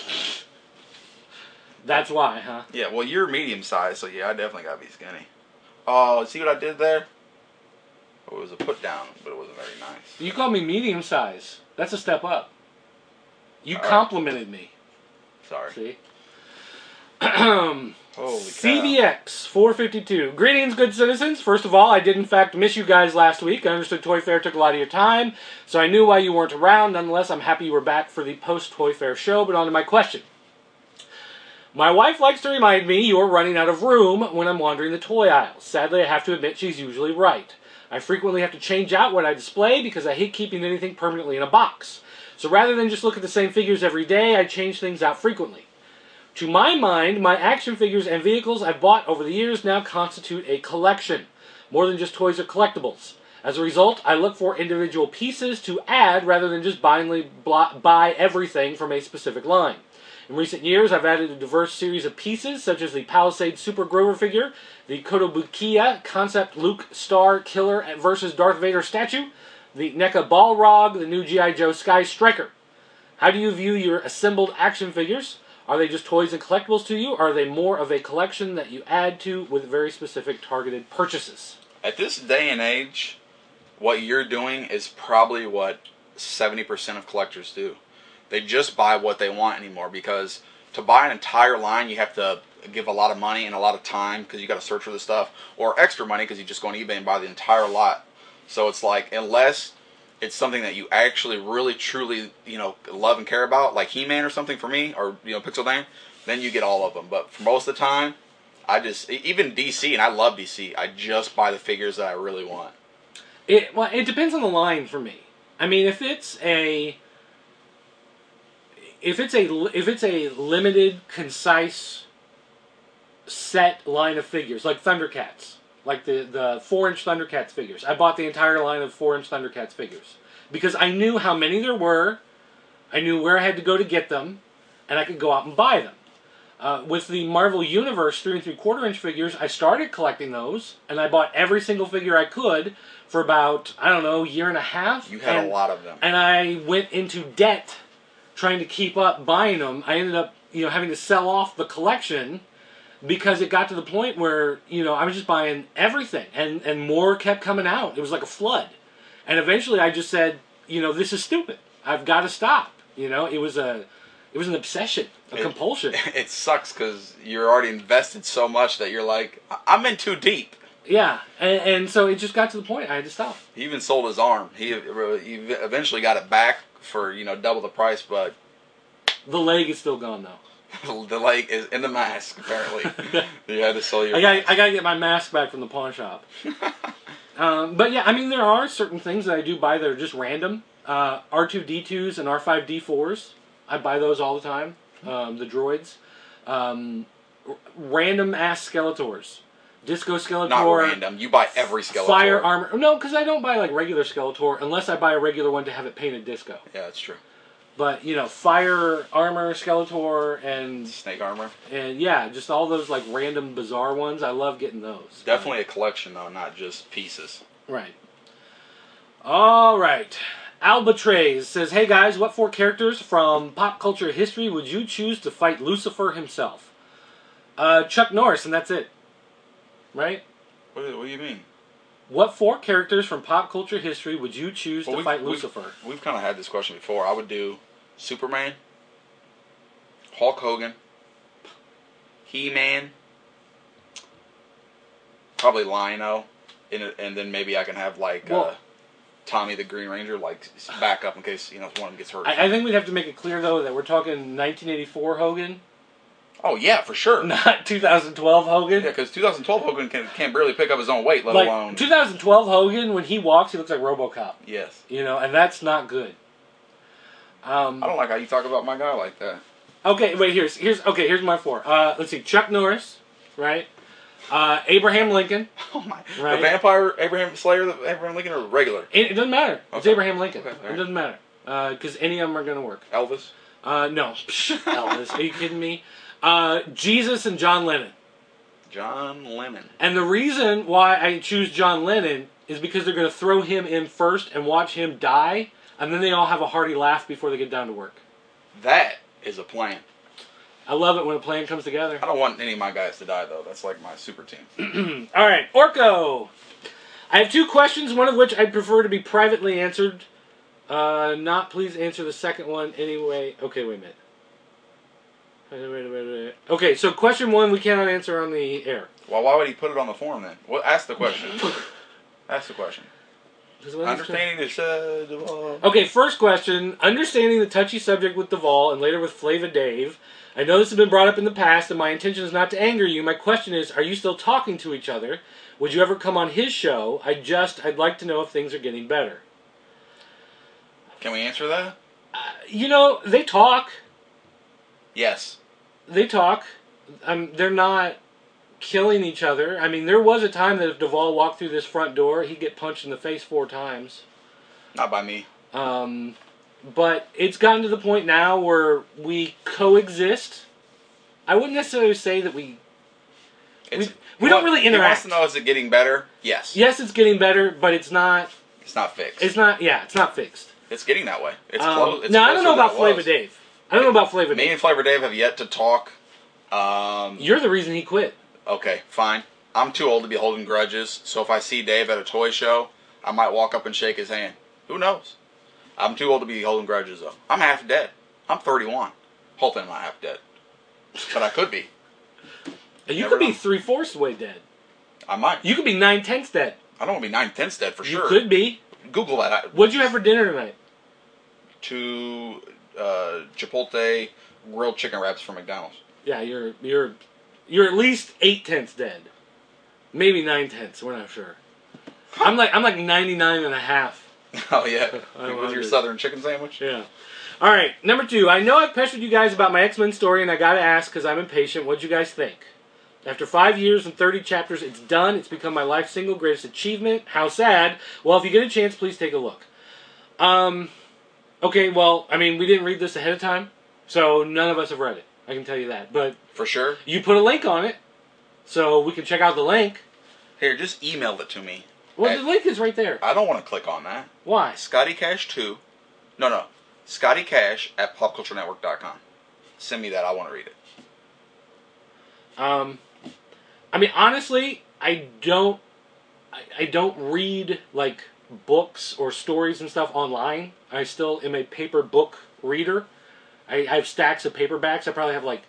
[SPEAKER 3] That's why, huh?
[SPEAKER 2] Yeah, well, you're medium size, so yeah, I definitely gotta be skinny. Oh, see what I did there? Oh, it was a put down, but it wasn't very nice.
[SPEAKER 3] You called me medium size. That's a step up. You complimented me.
[SPEAKER 2] Sorry.
[SPEAKER 3] See?
[SPEAKER 2] Holy cow.
[SPEAKER 3] CBX 452. Greetings, good citizens. First of all, I did in fact miss you guys last week. I understood Toy Fair took a lot of your time, so I knew why you weren't around. Nonetheless, I'm happy you were back for the post-Toy Fair show, but on to my question. My wife likes to remind me you're running out of room when I'm wandering the toy aisles. Sadly, I have to admit she's usually right. I frequently have to change out what I display because I hate keeping anything permanently in a box. So rather than just look at the same figures every day, I change things out frequently. To my mind, my action figures and vehicles I've bought over the years now constitute a collection, more than just toys or collectibles. As a result, I look for individual pieces to add rather than just blindly buy everything from a specific line. In recent years, I've added a diverse series of pieces, such as the Palisade Super Grover figure, the Kotobukiya Concept Luke Star Killer vs. Darth Vader statue, the NECA Balrog, the new G.I. Joe Sky Striker. How do you view your assembled action figures? Are they just toys and collectibles to you, or are they more of a collection that you add to with very specific targeted purchases?
[SPEAKER 2] At this day and age, what you're doing is probably what 70% of collectors do. They just buy what they want anymore, because to buy an entire line, you have to give a lot of money and a lot of time because you got to search for the stuff, or extra money because you just go on eBay and buy the entire lot. So it's like, unless it's something that you actually really truly love and care about, like He-Man or something for me, or Pixel Dan, then you get all of them. But for most of the time, even DC, and I love DC, I just buy the figures that I really want.
[SPEAKER 3] It depends on the line for me. I mean, if it's a limited, concise set line of figures, like Thundercats, like the 4-inch Thundercats figures. I bought the entire line of 4-inch Thundercats figures because I knew how many there were, I knew where I had to go to get them, and I could go out and buy them. With the Marvel Universe 3 3/4-inch figures, I started collecting those, and I bought every single figure I could for about, I don't know, a year and a half.
[SPEAKER 2] You had a lot of them.
[SPEAKER 3] And I went into debt trying to keep up buying them. I ended up, having to sell off the collection because it got to the point where, I was just buying everything, and more kept coming out. It was like a flood. And eventually I just said, this is stupid. I've got to stop. It was an obsession, a compulsion.
[SPEAKER 2] It sucks because you're already invested so much that you're like, I'm in too deep.
[SPEAKER 3] Yeah, and so it just got to the point I had to stop.
[SPEAKER 2] He even sold his arm. He eventually got it back for double the price, but
[SPEAKER 3] the leg is still gone though.
[SPEAKER 2] The leg is in the mask. Apparently, you had to sell your.
[SPEAKER 3] I gotta get my mask back from the pawn shop. But yeah, there are certain things that I do buy that are just random. R2-D2s and R5-D4s. I buy those all the time. The droids. Random ass Skeletors. Disco Skeletor.
[SPEAKER 2] Not random. You buy every Skeletor.
[SPEAKER 3] Fire armor. No, because I don't buy like regular Skeletor unless I buy a regular one to have it painted disco.
[SPEAKER 2] Yeah, that's true.
[SPEAKER 3] But, fire armor Skeletor and...
[SPEAKER 2] Snake armor.
[SPEAKER 3] And yeah, just all those like random bizarre ones. I love getting those.
[SPEAKER 2] Definitely a collection though, not just pieces.
[SPEAKER 3] Right. All right. Albatraze says, hey guys, what 4 characters from pop culture history would you choose to fight Lucifer himself? Chuck Norris, and that's it. Right?
[SPEAKER 2] What do you mean?
[SPEAKER 3] What 4 characters from pop culture history would you choose to fight Lucifer?
[SPEAKER 2] We've kind of had this question before. I would do Superman, Hulk Hogan, He-Man, probably Lion-O, and then maybe I can have like Tommy the Green Ranger like back up in case one of them gets hurt.
[SPEAKER 3] I think we'd have to make it clear though that we're talking 1984 Hogan.
[SPEAKER 2] Oh yeah, for sure.
[SPEAKER 3] Not 2012 Hogan.
[SPEAKER 2] Yeah, because 2012 Hogan can't barely pick up his own weight, let alone
[SPEAKER 3] 2012 Hogan. When he walks, he looks like RoboCop.
[SPEAKER 2] Yes.
[SPEAKER 3] And that's not good.
[SPEAKER 2] I don't like how you talk about my guy like that.
[SPEAKER 3] Okay, wait. Here's my 4. Let's see. Chuck Norris, right? Abraham Lincoln.
[SPEAKER 2] Oh my!
[SPEAKER 3] Right?
[SPEAKER 2] The vampire Abraham Slayer, Abraham Lincoln, or regular?
[SPEAKER 3] It doesn't matter.
[SPEAKER 2] Okay.
[SPEAKER 3] It's Abraham Lincoln.
[SPEAKER 2] Okay, right.
[SPEAKER 3] It doesn't matter because any of them are going to work.
[SPEAKER 2] Elvis.
[SPEAKER 3] No. Elvis. Are you kidding me? Jesus and John Lennon.
[SPEAKER 2] John Lennon.
[SPEAKER 3] And the reason why I choose John Lennon is because they're going to throw him in first and watch him die, and then they all have a hearty laugh before they get down to work.
[SPEAKER 2] That is a plan.
[SPEAKER 3] I love it when a plan comes together.
[SPEAKER 2] I don't want any of my guys to die, though. That's like my super team.
[SPEAKER 3] All right, Orko. I have 2 questions, one of which I'd prefer to be privately answered. Not please answer the second one anyway. Okay, wait a minute. Wait. Okay, so question 1 we cannot answer on the air.
[SPEAKER 2] Well, why would he put it on the forum then? Well, ask the question. Ask the question. Understanding this.
[SPEAKER 3] Okay, first question. Understanding the touchy subject with Duvall and later with Flava Dave. I know this has been brought up in the past, and my intention is not to anger you. My question is, are you still talking to each other? Would you ever come on his show? I'd like to know if things are getting better.
[SPEAKER 2] Can we answer that?
[SPEAKER 3] They talk.
[SPEAKER 2] Yes.
[SPEAKER 3] They talk. They're not killing each other. There was a time that if Duvall walked through this front door, he'd get punched in the face 4 times.
[SPEAKER 2] Not by me.
[SPEAKER 3] But it's gotten to the point now where we coexist. I wouldn't necessarily say that we don't really interact.
[SPEAKER 2] He wants to know, is it getting better? Yes.
[SPEAKER 3] Yes, it's getting better, but it's not...
[SPEAKER 2] It's not fixed.
[SPEAKER 3] It's not fixed.
[SPEAKER 2] It's getting that way. It's close.
[SPEAKER 3] Now, I don't know about Flava Dave.
[SPEAKER 2] Me and Flavor Dave have yet to talk.
[SPEAKER 3] You're the reason he quit.
[SPEAKER 2] Okay, fine. I'm too old to be holding grudges, so if I see Dave at a toy show, I might walk up and shake his hand. Who knows? I'm too old to be holding grudges, though. I'm half dead. I'm 31. Hoping I'm not half dead. But I could be.
[SPEAKER 3] You could be 3/4 the way dead.
[SPEAKER 2] I might.
[SPEAKER 3] You could be 9/10 dead.
[SPEAKER 2] I don't want to be 9/10 dead for sure.
[SPEAKER 3] You could be.
[SPEAKER 2] Google that.
[SPEAKER 3] What'd you have for dinner tonight?
[SPEAKER 2] 2 Chipotle grilled chicken wraps from McDonald's.
[SPEAKER 3] Yeah, you're at least 8/10 dead. Maybe 9/10. We're not sure. I'm like 99.5.
[SPEAKER 2] Oh yeah, with your southern chicken sandwich.
[SPEAKER 3] Yeah. All right, number 2. I know I've pestered you guys about my X-Men story, and I gotta ask because I'm impatient. What'd you guys think? After 5 years and 30 chapters, it's done. It's become my life's single greatest achievement. How sad. Well, if you get a chance, please take a look. Okay, well, I mean, we didn't read this ahead of time, so none of us have read it. I can tell you that. But
[SPEAKER 2] For sure.
[SPEAKER 3] you put a link on it, so we can check out the link.
[SPEAKER 2] Here, just email it to me.
[SPEAKER 3] Well, the link is right there.
[SPEAKER 2] I don't want to click on that.
[SPEAKER 3] Why?
[SPEAKER 2] Scotty Cash 2. No. Scotty Cash at popculturenetwork.com. Send me that. I want to read it.
[SPEAKER 3] I mean, honestly, I don't read like books or stories and stuff online. I still am a paper book reader. I have stacks of paperbacks. I probably have like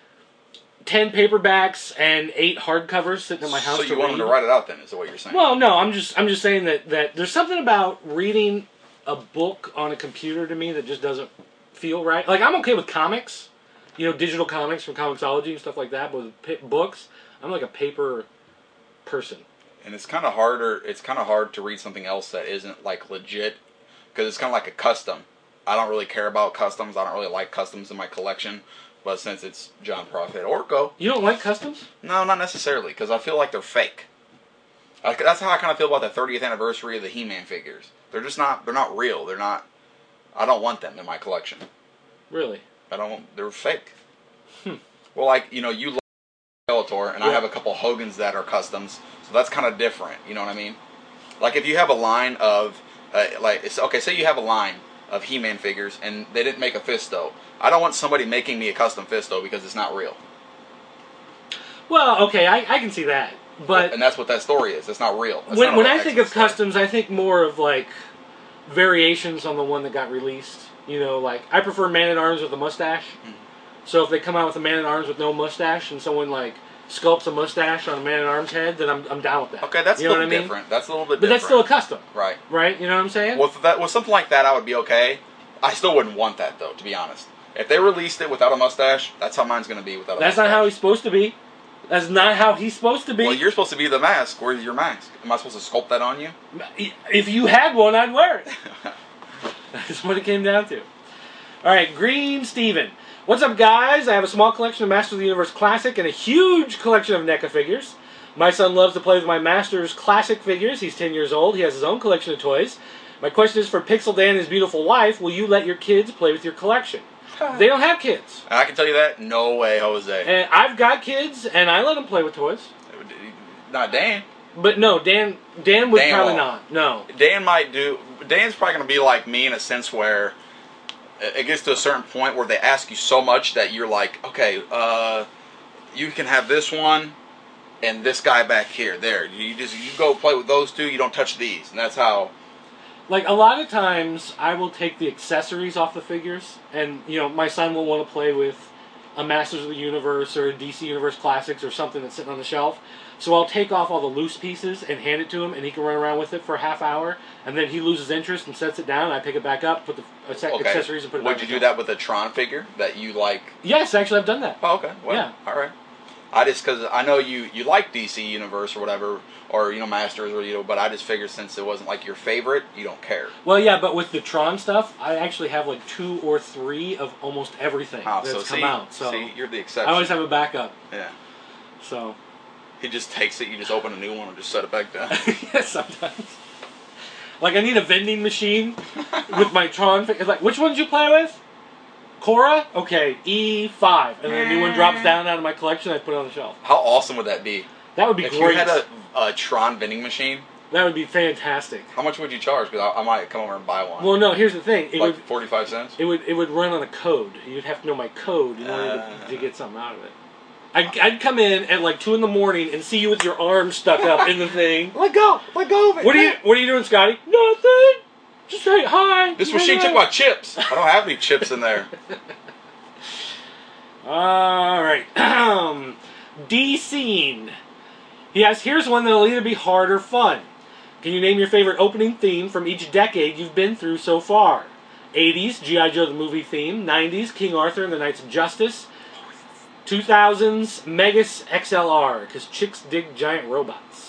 [SPEAKER 3] 10 paperbacks and 8 hardcovers sitting in my house.
[SPEAKER 2] So you want them to write it out then, is what you're saying?
[SPEAKER 3] Well, no, I'm just saying that there's something about reading a book on a computer to me that just doesn't feel right. Like, I'm okay with comics, digital comics from Comixology and stuff like that, but with books, I'm like a paper person.
[SPEAKER 2] And it's kind of harder. It's kind of hard to read something else that isn't like legit, because it's kind of like a custom. I don't really care about customs. I don't really like customs in my collection. But since it's John Prophet Orko...
[SPEAKER 3] You don't like customs?
[SPEAKER 2] No, not necessarily, because I feel like they're fake. That's how I kind of feel about the 30th anniversary of the He-Man figures. They're just not... They're not real. They're not... I don't want them in my collection.
[SPEAKER 3] Really?
[SPEAKER 2] They're fake. Well, like, you like Skeletor, and I have a couple Hogans that are customs, so that's kind of different. You know what I mean? Like, if you have a line of... say you have a line of He-Man figures, and they didn't make a Fisto. I don't want somebody making me a custom Fisto because it's not real.
[SPEAKER 3] Well, okay, I can see that, but
[SPEAKER 2] and that's what that story is. It's not real.
[SPEAKER 3] When I think of customs, I think more of like variations on the one that got released. Like I prefer Man-at-Arms with a mustache. Mm-hmm. So if they come out with a Man-at-Arms with no mustache, and someone like sculpts a mustache on a Man-at-Arms head, then I'm down with that.
[SPEAKER 2] Okay, that's a little different. That's a little bit different.
[SPEAKER 3] But that's still a custom.
[SPEAKER 2] Right.
[SPEAKER 3] Right? You know what I'm saying?
[SPEAKER 2] With something like that, I would be okay. I still wouldn't want that, though, to be honest. If they released it without a mustache, that's how mine's going to be without a mustache.
[SPEAKER 3] That's not how he's supposed to be. That's not how he's supposed to be.
[SPEAKER 2] Well, you're supposed to be the mask. Where's your mask? Am I supposed to sculpt that on you?
[SPEAKER 3] If you had one, I'd wear it. That's what it came down to. All right, Green Steven. What's up, guys? I have a small collection of Masters of the Universe Classic and a huge collection of NECA figures. My son loves to play with my Masters Classic figures. He's 10 years old. He has his own collection of toys. My question is for Pixel Dan and his beautiful wife, will you let your kids play with your collection? They don't have kids.
[SPEAKER 2] I can tell you that. No way, Jose.
[SPEAKER 3] And I've got kids, and I let them play with toys.
[SPEAKER 2] Not Dan.
[SPEAKER 3] But no, Dan would probably not. No.
[SPEAKER 2] Dan might do... Dan's probably going to be like me in a sense where it gets to a certain point where they ask you so much that you're like, okay, you can have this one and this guy back here. There. You go play with those two, you don't touch these. And that's how...
[SPEAKER 3] Like, a lot of times, I will take the accessories off the figures, and, my son will want to play with a Masters of the Universe or a DC Universe Classics or something that's sitting on the shelf. So I'll take off all the loose pieces and hand it to him, and he can run around with it for a half hour, and then he loses interest and sets it down, and I pick it back up, put the accessories and put it back.
[SPEAKER 2] Would you do that with a Tron figure that you like?
[SPEAKER 3] Yes, actually, I've done that.
[SPEAKER 2] Oh, okay. Well, yeah. All right. Because I know you like DC Universe or whatever, or Masters, or but I just figured since it wasn't like your favorite, you don't care.
[SPEAKER 3] Well, yeah, but with the Tron stuff, I actually have like 2 or 3 of almost everything that's come out. So
[SPEAKER 2] see, you're the exception.
[SPEAKER 3] I always have a backup.
[SPEAKER 2] Yeah.
[SPEAKER 3] So
[SPEAKER 2] he just takes it. You just open a new one and just set it back down.
[SPEAKER 3] Yeah, sometimes. Like I need a vending machine with my Tron. Like, which one did you play with? Korra? Okay, E5. And then a new one drops down out of my collection, I put it on the shelf.
[SPEAKER 2] How awesome would that be?
[SPEAKER 3] That would be
[SPEAKER 2] great.
[SPEAKER 3] If
[SPEAKER 2] you had a Tron vending machine?
[SPEAKER 3] That would be fantastic.
[SPEAKER 2] How much would you charge? Because I might come over and buy one.
[SPEAKER 3] Well, no, here's the thing.
[SPEAKER 2] It would 45 cents?
[SPEAKER 3] It would run on a code. You'd have to know my code in order to get something out of it. I'd come in at like 2 in the morning and see you with your arm stuck up in the thing. Let go of it. What are you doing, Scotty? Nothing. Just say hi.
[SPEAKER 2] This machine took my chips. I don't have any chips in there.
[SPEAKER 3] All right. D-Scene. He asks, here's one that'll either be hard or fun. Can you name your favorite opening theme from each decade you've been through so far? 80s, G.I. Joe the movie theme. 90s, King Arthur and the Knights of Justice. 2000s, Megas XLR, because chicks dig giant robots.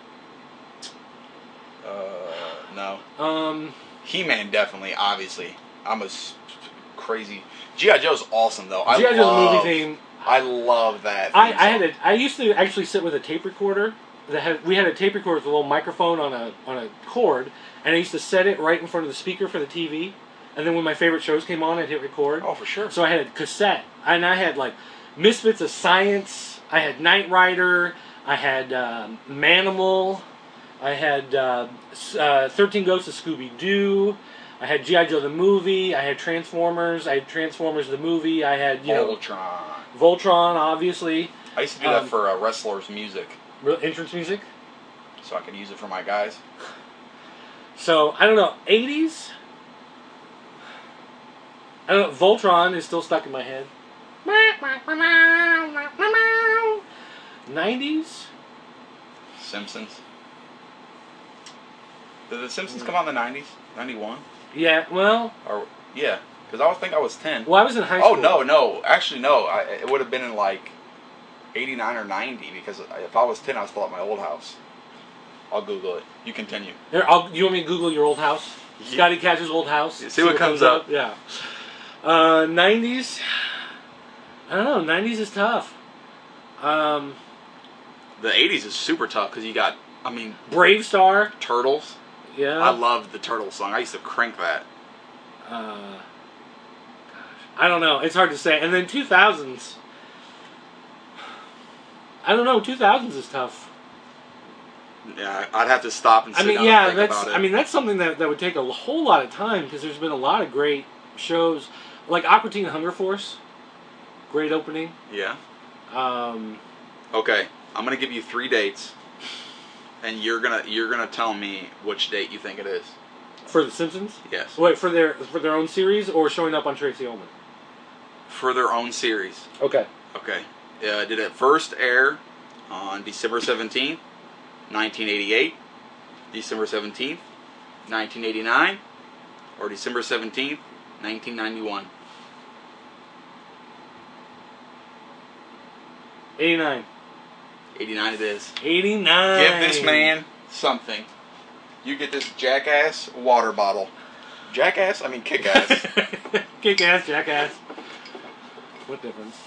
[SPEAKER 2] No. He-Man definitely, obviously. I'm a crazy... G.I. Joe's awesome, though.
[SPEAKER 3] G.I. Joe's movie theme.
[SPEAKER 2] I love that.
[SPEAKER 3] I used to actually sit with a tape recorder. We had a tape recorder with a little microphone on a cord, and I used to set it right in front of the speaker for the TV. and then when my favorite shows came on, I'd hit record.
[SPEAKER 2] Oh, for sure.
[SPEAKER 3] So I had a cassette, and I had like Misfits of Science, I had Knight Rider, I had Manimal, I had 13 Ghosts of Scooby-Doo, I had G.I. Joe the movie, I had Transformers, the movie, I had, Voltron, obviously.
[SPEAKER 2] I used to do that for wrestlers' music.
[SPEAKER 3] Entrance music?
[SPEAKER 2] So I could use it for my guys.
[SPEAKER 3] So, I don't know, 80s? I don't know, Voltron is still stuck in my head. 90s?
[SPEAKER 2] Simpsons. Did the Simpsons come out in the 90s? 91?
[SPEAKER 3] Yeah, well...
[SPEAKER 2] Yeah, because I think I was 10.
[SPEAKER 3] Well, I was in high school.
[SPEAKER 2] Oh, no. Actually, no. It would have been in like 89 or 90 because if I was 10, I was still at my old house. I'll Google it. You continue.
[SPEAKER 3] Here, you want me to Google your old house? Scotty Catcher's old house?
[SPEAKER 2] See what comes up.
[SPEAKER 3] Yeah. 90s? I don't know. 90s is tough.
[SPEAKER 2] The 80s is super tough because you got,
[SPEAKER 3] Brave Star.
[SPEAKER 2] Turtles.
[SPEAKER 3] Yeah.
[SPEAKER 2] I loved the Turtles song. I used to crank that.
[SPEAKER 3] Gosh. I don't know. It's hard to say. And then 2000s. I don't know. 2000s is tough.
[SPEAKER 2] Yeah, I'd have to stop and sit down and think about it.
[SPEAKER 3] That's something that would take a whole lot of time because there's been a lot of great shows. Like Aqua Teen Hunger Force. Great opening.
[SPEAKER 2] Yeah. Okay, I'm gonna give you 3 dates, and you're gonna tell me which date you think it is.
[SPEAKER 3] For The Simpsons?
[SPEAKER 2] Yes.
[SPEAKER 3] Wait, for their own series or showing up on Tracy Ullman?
[SPEAKER 2] For their own series.
[SPEAKER 3] Okay.
[SPEAKER 2] Okay. Did it first air on December 17th, 1988, December 17th, 1989, or December 17th, 1991?
[SPEAKER 3] 89.
[SPEAKER 2] 89 it is.
[SPEAKER 3] 89.
[SPEAKER 2] Give this man something. You get this Jackass water bottle. Jackass? I mean kick-ass.
[SPEAKER 3] Kick-ass, Jackass. What difference?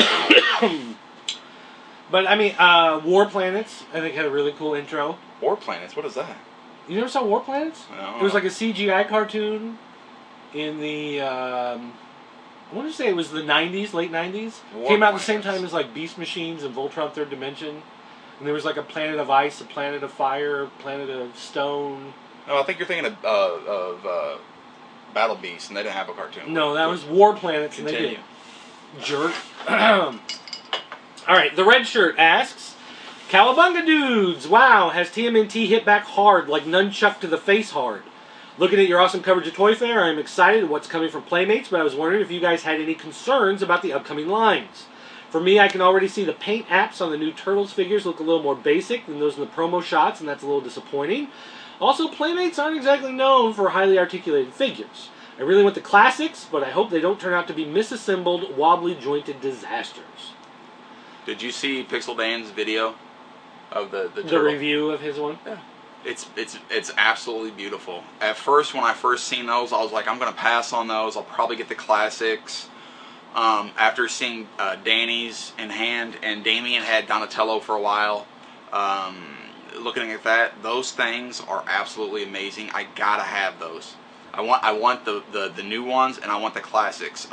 [SPEAKER 3] But, War Planets, I think, had a really cool intro.
[SPEAKER 2] War Planets? What is that?
[SPEAKER 3] You never saw War Planets?
[SPEAKER 2] No.
[SPEAKER 3] It was like a CGI cartoon in the, I want to say it was the 90s, late 90s. Came out at the same time as, like, Beast Machines and Voltron Third Dimension. And there was, like, a planet of ice, a planet of fire, a planet of stone.
[SPEAKER 2] No, I think you're thinking of Battle Beast, and they didn't have a cartoon.
[SPEAKER 3] No, that was War Planets,
[SPEAKER 2] Continue.
[SPEAKER 3] and they did. Jerk. All right, the red shirt asks, Cowabunga dudes, wow, has TMNT hit back hard, like nunchuck to the face hard? Looking at your awesome coverage of Toy Fair, I am excited at what's coming from Playmates, but I was wondering if you guys had any concerns about the upcoming lines. For me, I can already see the paint apps on the new Turtles figures look a little more basic than those in the promo shots, and that's a little disappointing. Also, Playmates aren't exactly known for highly articulated figures. I really want the classics, but I hope they don't turn out to be misassembled, wobbly jointed disasters.
[SPEAKER 2] Did you see Pixel Dan's video of the
[SPEAKER 3] The review of his one?
[SPEAKER 2] Yeah. It's absolutely beautiful. At first, when I first seen those, I was like, I'm going to pass on those. I'll probably get the classics. After seeing Danny's in hand, and Damien had Donatello for a while, looking at that, those things are absolutely amazing. I gotta have those. I want the new ones, and I want the classics.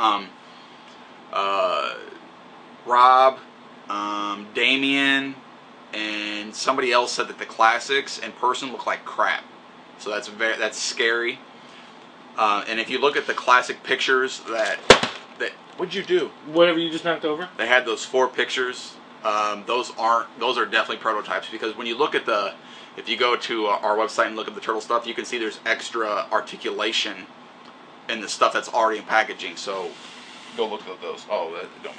[SPEAKER 2] Rob, Damien, and somebody else said that the classics in person look like crap. So that's scary. And if you look at the classic pictures that what'd you do?
[SPEAKER 3] Whatever you just knocked over?
[SPEAKER 2] They had those 4 pictures. Those are definitely prototypes, because when you look at if you go to our website and look at the turtle stuff, you can see there's extra articulation in the stuff that's already in packaging. So go look at those. Oh, that don't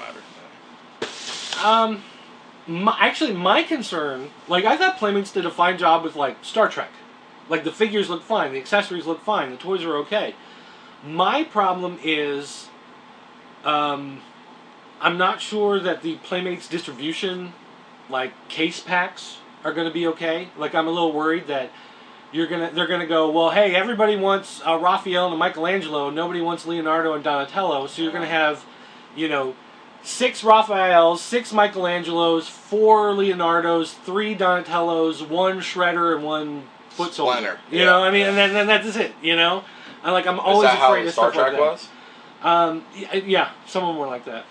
[SPEAKER 2] matter.
[SPEAKER 3] My concern, like, I thought Playmates did a fine job with, like, Star Trek. Like, the figures look fine, the accessories look fine, the toys are okay. My problem is, I'm not sure that the Playmates distribution, like, case packs are going to be okay. Like, I'm a little worried that they're gonna go, well, hey, everybody wants Raphael and Michelangelo, nobody wants Leonardo and Donatello, so you're gonna have, 6 Raphaels, 6 Michelangelos, 4 Leonardos, 3 Donatellos, 1 Shredder, and 1 Foot Soldier.
[SPEAKER 2] Splinter.
[SPEAKER 3] You know, I mean, and then that's it, I'm
[SPEAKER 2] Is
[SPEAKER 3] always
[SPEAKER 2] that how
[SPEAKER 3] afraid of
[SPEAKER 2] Star
[SPEAKER 3] stuff
[SPEAKER 2] Trek
[SPEAKER 3] like
[SPEAKER 2] was?
[SPEAKER 3] that. Yeah, some of them were like that.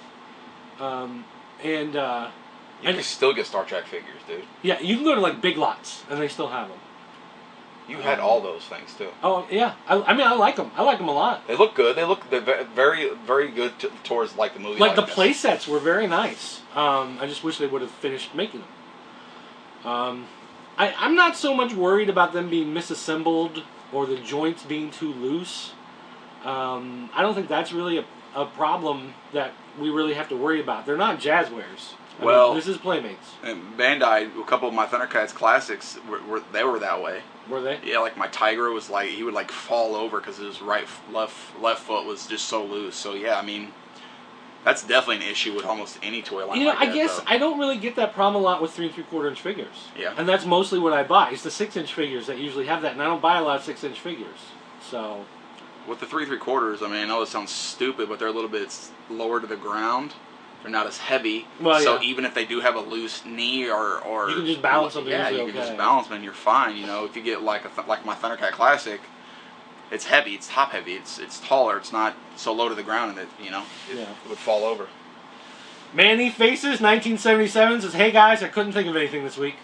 [SPEAKER 2] You can still get Star Trek figures, dude.
[SPEAKER 3] Yeah, you can go to like Big Lots and they still have them.
[SPEAKER 2] You had all those things too.
[SPEAKER 3] Oh yeah, I mean I like them. I like them a lot.
[SPEAKER 2] They look good. They're very, very good towards like the movie.
[SPEAKER 3] Like the
[SPEAKER 2] likeness.
[SPEAKER 3] play sets were very nice. I just wish they would have finished making them. I'm not so much worried about them being misassembled or the joints being too loose. I don't think that's really a problem that we really have to worry about. They're not Jazzwares. I mean, this is Playmates.
[SPEAKER 2] And Bandai, a couple of my Thundercats classics they were that way.
[SPEAKER 3] Were they?
[SPEAKER 2] Yeah, like my Tiger was like he would like fall over because his left foot was just so loose. So yeah, I mean, that's definitely an issue with almost any toy line.
[SPEAKER 3] I guess I don't really get that problem a lot with 3 3/4 inch figures.
[SPEAKER 2] Yeah.
[SPEAKER 3] And that's mostly what I buy. It's the 6-inch figures that usually have that, and I don't buy a lot of 6-inch figures. So.
[SPEAKER 2] With the 3 3/4, I mean, I know this sounds stupid, but they're a little bit lower to the ground. They're not as heavy.
[SPEAKER 3] Well,
[SPEAKER 2] so
[SPEAKER 3] yeah.
[SPEAKER 2] even if they do have a loose knee or
[SPEAKER 3] you can just balance them.
[SPEAKER 2] Yeah, you can just balance them and you're fine. You know, if you get like my Thundercat Classic, it's heavy. It's top heavy. It's taller. It's not so low to the ground that it would fall over.
[SPEAKER 3] Manny Faces 1977 says, "Hey guys, I couldn't think of anything this week."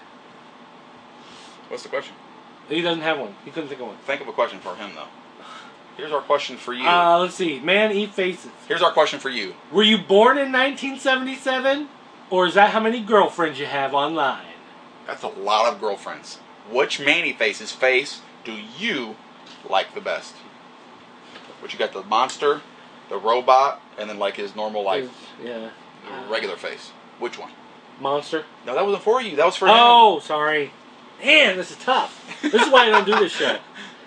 [SPEAKER 2] What's the question?
[SPEAKER 3] He doesn't have one. He couldn't think of one.
[SPEAKER 2] Think of a question for him though. Here's our question for you.
[SPEAKER 3] Let's see. Man, faces.
[SPEAKER 2] Here's our question for you.
[SPEAKER 3] Were you born in 1977? Or is that how many girlfriends you have online?
[SPEAKER 2] That's a lot of girlfriends. Which Manny Faces face do you like the best? What you got, the monster, the robot, and then like his normal regular face. Which one?
[SPEAKER 3] Monster.
[SPEAKER 2] No, that wasn't for you. That was for him.
[SPEAKER 3] Oh, sorry. Man, this is tough. This is why I don't do this show.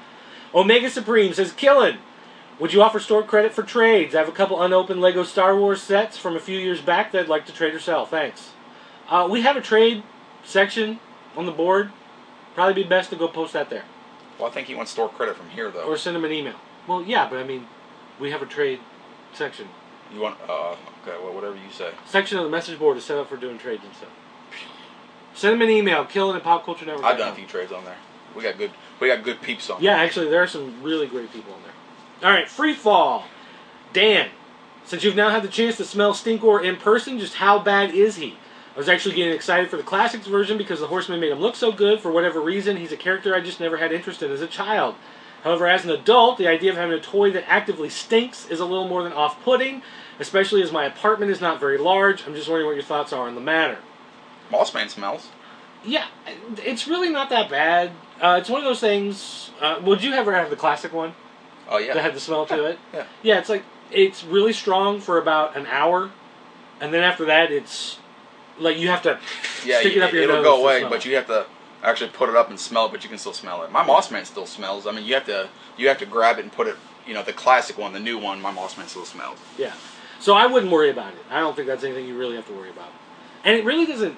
[SPEAKER 3] Omega Supreme says, "Killin', would you offer store credit for trades? I have a couple unopened Lego Star Wars sets from a few years back that I'd like to trade or sell. Thanks." We have a trade section on the board. Probably be best to go post that there.
[SPEAKER 2] Well, I think he wants store credit from here, though.
[SPEAKER 3] Or send him an email. Well, yeah, but I mean, we have a trade section.
[SPEAKER 2] You want? Okay, well, whatever you say.
[SPEAKER 3] Section of the message board is set up for doing trades and stuff. Send him an email, killin@popculturenetwork.com.
[SPEAKER 2] I've done a few trades on there. We got good peeps on.
[SPEAKER 3] Yeah, actually, there are some really great people on there. All right, Free Fall. Dan, since you've now had the chance to smell Stinkor in person, just how bad is he? I was actually getting excited for the Classics version because the Horseman made him look so good. For whatever reason, he's a character I just never had interest in as a child. However, as an adult, the idea of having a toy that actively stinks is a little more than off-putting, especially as my apartment is not very large. I'm just wondering what your thoughts are on the matter.
[SPEAKER 2] Mossman smells.
[SPEAKER 3] Yeah, it's really not that bad. It's one of those things. Would you ever have the classic one?
[SPEAKER 2] Oh yeah.
[SPEAKER 3] That had the smell to it.
[SPEAKER 2] Yeah.
[SPEAKER 3] Yeah, it's really strong for about an hour, and then after that, it's like you have to stick it up your nose.
[SPEAKER 2] It'll go away, but you have to actually put it up and smell it. But you can still smell it. My Mossman still smells. I mean, you have to grab it and put it. The classic one, the new one. My Mossman still smells.
[SPEAKER 3] Yeah. So I wouldn't worry about it. I don't think that's anything you really have to worry about. And it really doesn't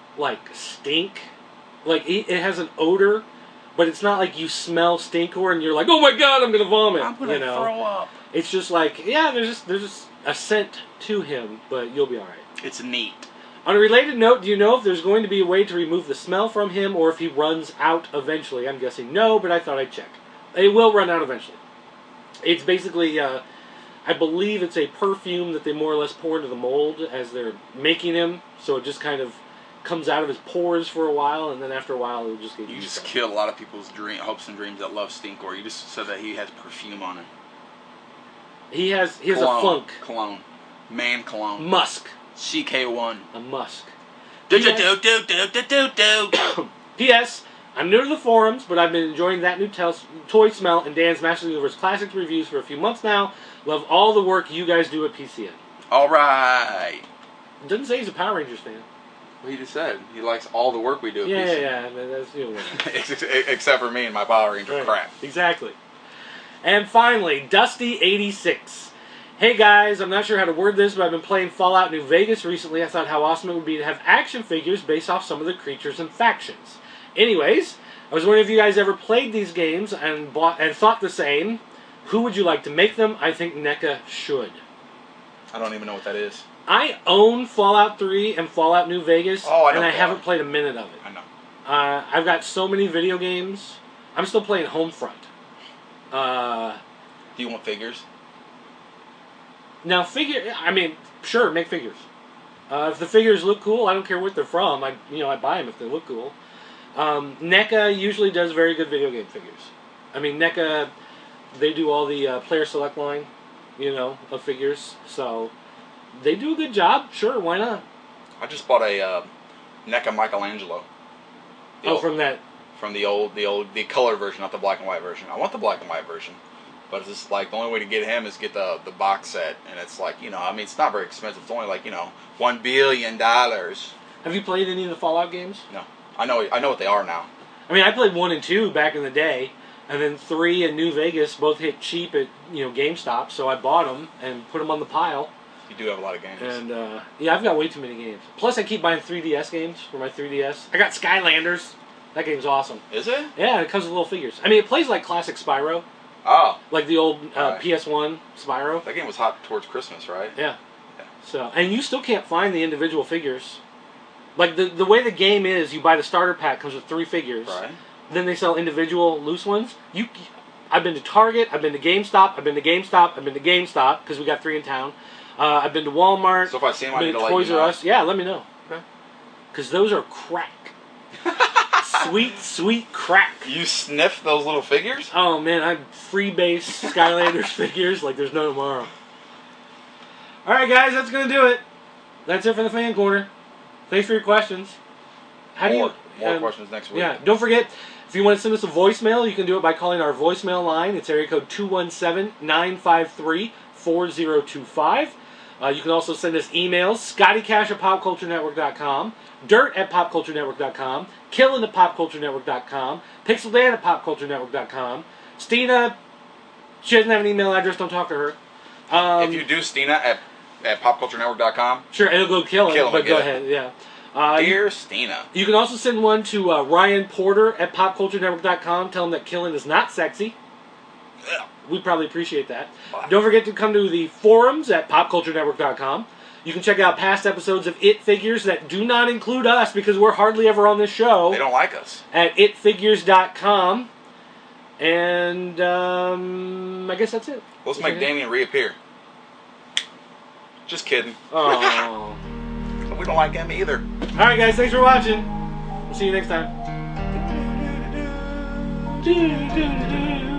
[SPEAKER 3] stink. It has an odor, but it's not like you smell Stinkor and you're like, oh my god, I'm gonna vomit.
[SPEAKER 2] I'm gonna throw up.
[SPEAKER 3] It's just there's just a scent to him, but you'll be all right.
[SPEAKER 2] It's neat.
[SPEAKER 3] On a related note, do you know if there's going to be a way to remove the smell from him, or if he runs out eventually? I'm guessing no, but I thought I'd check. It will run out eventually. It's basically, I believe it's a perfume that they more or less pour into the mold as they're making him, so it just kind of comes out of his pores for a while, and then after a while it'll just get
[SPEAKER 2] You
[SPEAKER 3] used
[SPEAKER 2] just
[SPEAKER 3] up.
[SPEAKER 2] killed a lot of people's hopes and dreams that love Stinkor. You just said that he has perfume on him.
[SPEAKER 3] He has
[SPEAKER 2] Cologne.
[SPEAKER 3] a funk.
[SPEAKER 2] Cologne. Man cologne.
[SPEAKER 3] Musk.
[SPEAKER 2] CK1.
[SPEAKER 3] A musk.
[SPEAKER 2] Do.
[SPEAKER 3] P.S. I'm new to the forums, but I've been enjoying that new toy smell and Dan's Masters of the Universe Classics reviews for a few months now. Love all the work you guys do at PCN.
[SPEAKER 2] All right.
[SPEAKER 3] It doesn't say he's a Power Rangers fan.
[SPEAKER 2] Well, he just said he likes all the work we do at PCN.
[SPEAKER 3] Yeah. That's
[SPEAKER 2] Except for me and my Power Ranger crap.
[SPEAKER 3] Exactly. And finally, Dusty86. Hey guys, I'm not sure how to word this, but I've been playing Fallout New Vegas recently. I thought how awesome it would be to have action figures based off some of the creatures and factions. Anyways, I was wondering if you guys ever played these games and thought the same. Who would you like to make them? I think NECA should.
[SPEAKER 2] I don't even know what that is.
[SPEAKER 3] I own Fallout 3 and Fallout New Vegas, and I haven't played a minute of it.
[SPEAKER 2] I know.
[SPEAKER 3] I've got so many video games. I'm still playing Homefront.
[SPEAKER 2] Do you want figures?
[SPEAKER 3] Now, sure, make figures. If the figures look cool, I don't care what they're from. I buy them if they look cool. NECA usually does very good video game figures. I mean, NECA, they do all the player select line, of figures. So they do a good job. Sure, why not?
[SPEAKER 2] I just bought a NECA Michelangelo.
[SPEAKER 3] From
[SPEAKER 2] the color version, not the black and white version. I want the black and white version. But it's just like the only way to get him is get the box set, and it's like it's not very expensive. It's only like $1 billion.
[SPEAKER 3] Have you played any of the Fallout games?
[SPEAKER 2] No, I know what they are now.
[SPEAKER 3] I mean, I played 1 and 2 back in the day, and then 3 and New Vegas both hit cheap at GameStop, so I bought them and put them on the pile.
[SPEAKER 2] You do have a lot of games.
[SPEAKER 3] And I've got way too many games. Plus, I keep buying 3DS games for my 3DS. I got Skylanders. That game's awesome.
[SPEAKER 2] Is it?
[SPEAKER 3] Yeah, it comes with little figures. I mean, it plays like classic Spyro.
[SPEAKER 2] Oh.
[SPEAKER 3] Like the old
[SPEAKER 2] right.
[SPEAKER 3] PS1 Spyro.
[SPEAKER 2] That game was hot towards Christmas, right?
[SPEAKER 3] Yeah. So, and you still can't find the individual figures. Like the way the game is, you buy the starter pack, comes with 3 figures.
[SPEAKER 2] Right.
[SPEAKER 3] Then they sell individual loose ones. I've been to Target. I've been to GameStop. I've been to GameStop because we got 3 in town. I've been to Walmart.
[SPEAKER 2] So if I see them, I need to let
[SPEAKER 3] Toys
[SPEAKER 2] you know.
[SPEAKER 3] R Us. Yeah, let me know.
[SPEAKER 2] Okay.
[SPEAKER 3] Because those are crack. Sweet, sweet crack.
[SPEAKER 2] You sniff those little figures?
[SPEAKER 3] Oh man, I freebase Skylanders figures like there's no tomorrow. Alright guys, that's going to do it. That's it for the fan corner. Thanks for your questions.
[SPEAKER 2] More questions next week.
[SPEAKER 3] Yeah, don't forget, if you want to send us a voicemail, you can do it by calling our voicemail line. It's area code 217-953-4025. You can also send us emails, scottycash@popculturenetwork.com, dirt@popculturenetwork.com, killin@popculturenetwork.com, pixeldan@popculturenetwork.com. Stina, she doesn't have an email address, don't talk to her.
[SPEAKER 2] If you do Stina at popculturenetwork.com.
[SPEAKER 3] Sure, it'll go Killin, but go ahead, yeah.
[SPEAKER 2] Dear Stina.
[SPEAKER 3] You can also send one to Ryan Porter at popculturenetwork.com. Tell him that Killin is not sexy.
[SPEAKER 2] Ugh.
[SPEAKER 3] We'd probably appreciate that.
[SPEAKER 2] Bye.
[SPEAKER 3] Don't forget to come to the forums at popculturenetwork.com. You can check out past episodes of It Figures that do not include us because we're hardly ever on this show.
[SPEAKER 2] They don't like us.
[SPEAKER 3] At itfigures.com. And I guess that's it.
[SPEAKER 2] Let's make Damien reappear. Just kidding.
[SPEAKER 3] Oh.
[SPEAKER 2] We don't like him either.
[SPEAKER 3] Alright guys, thanks for watching. We'll see you next time.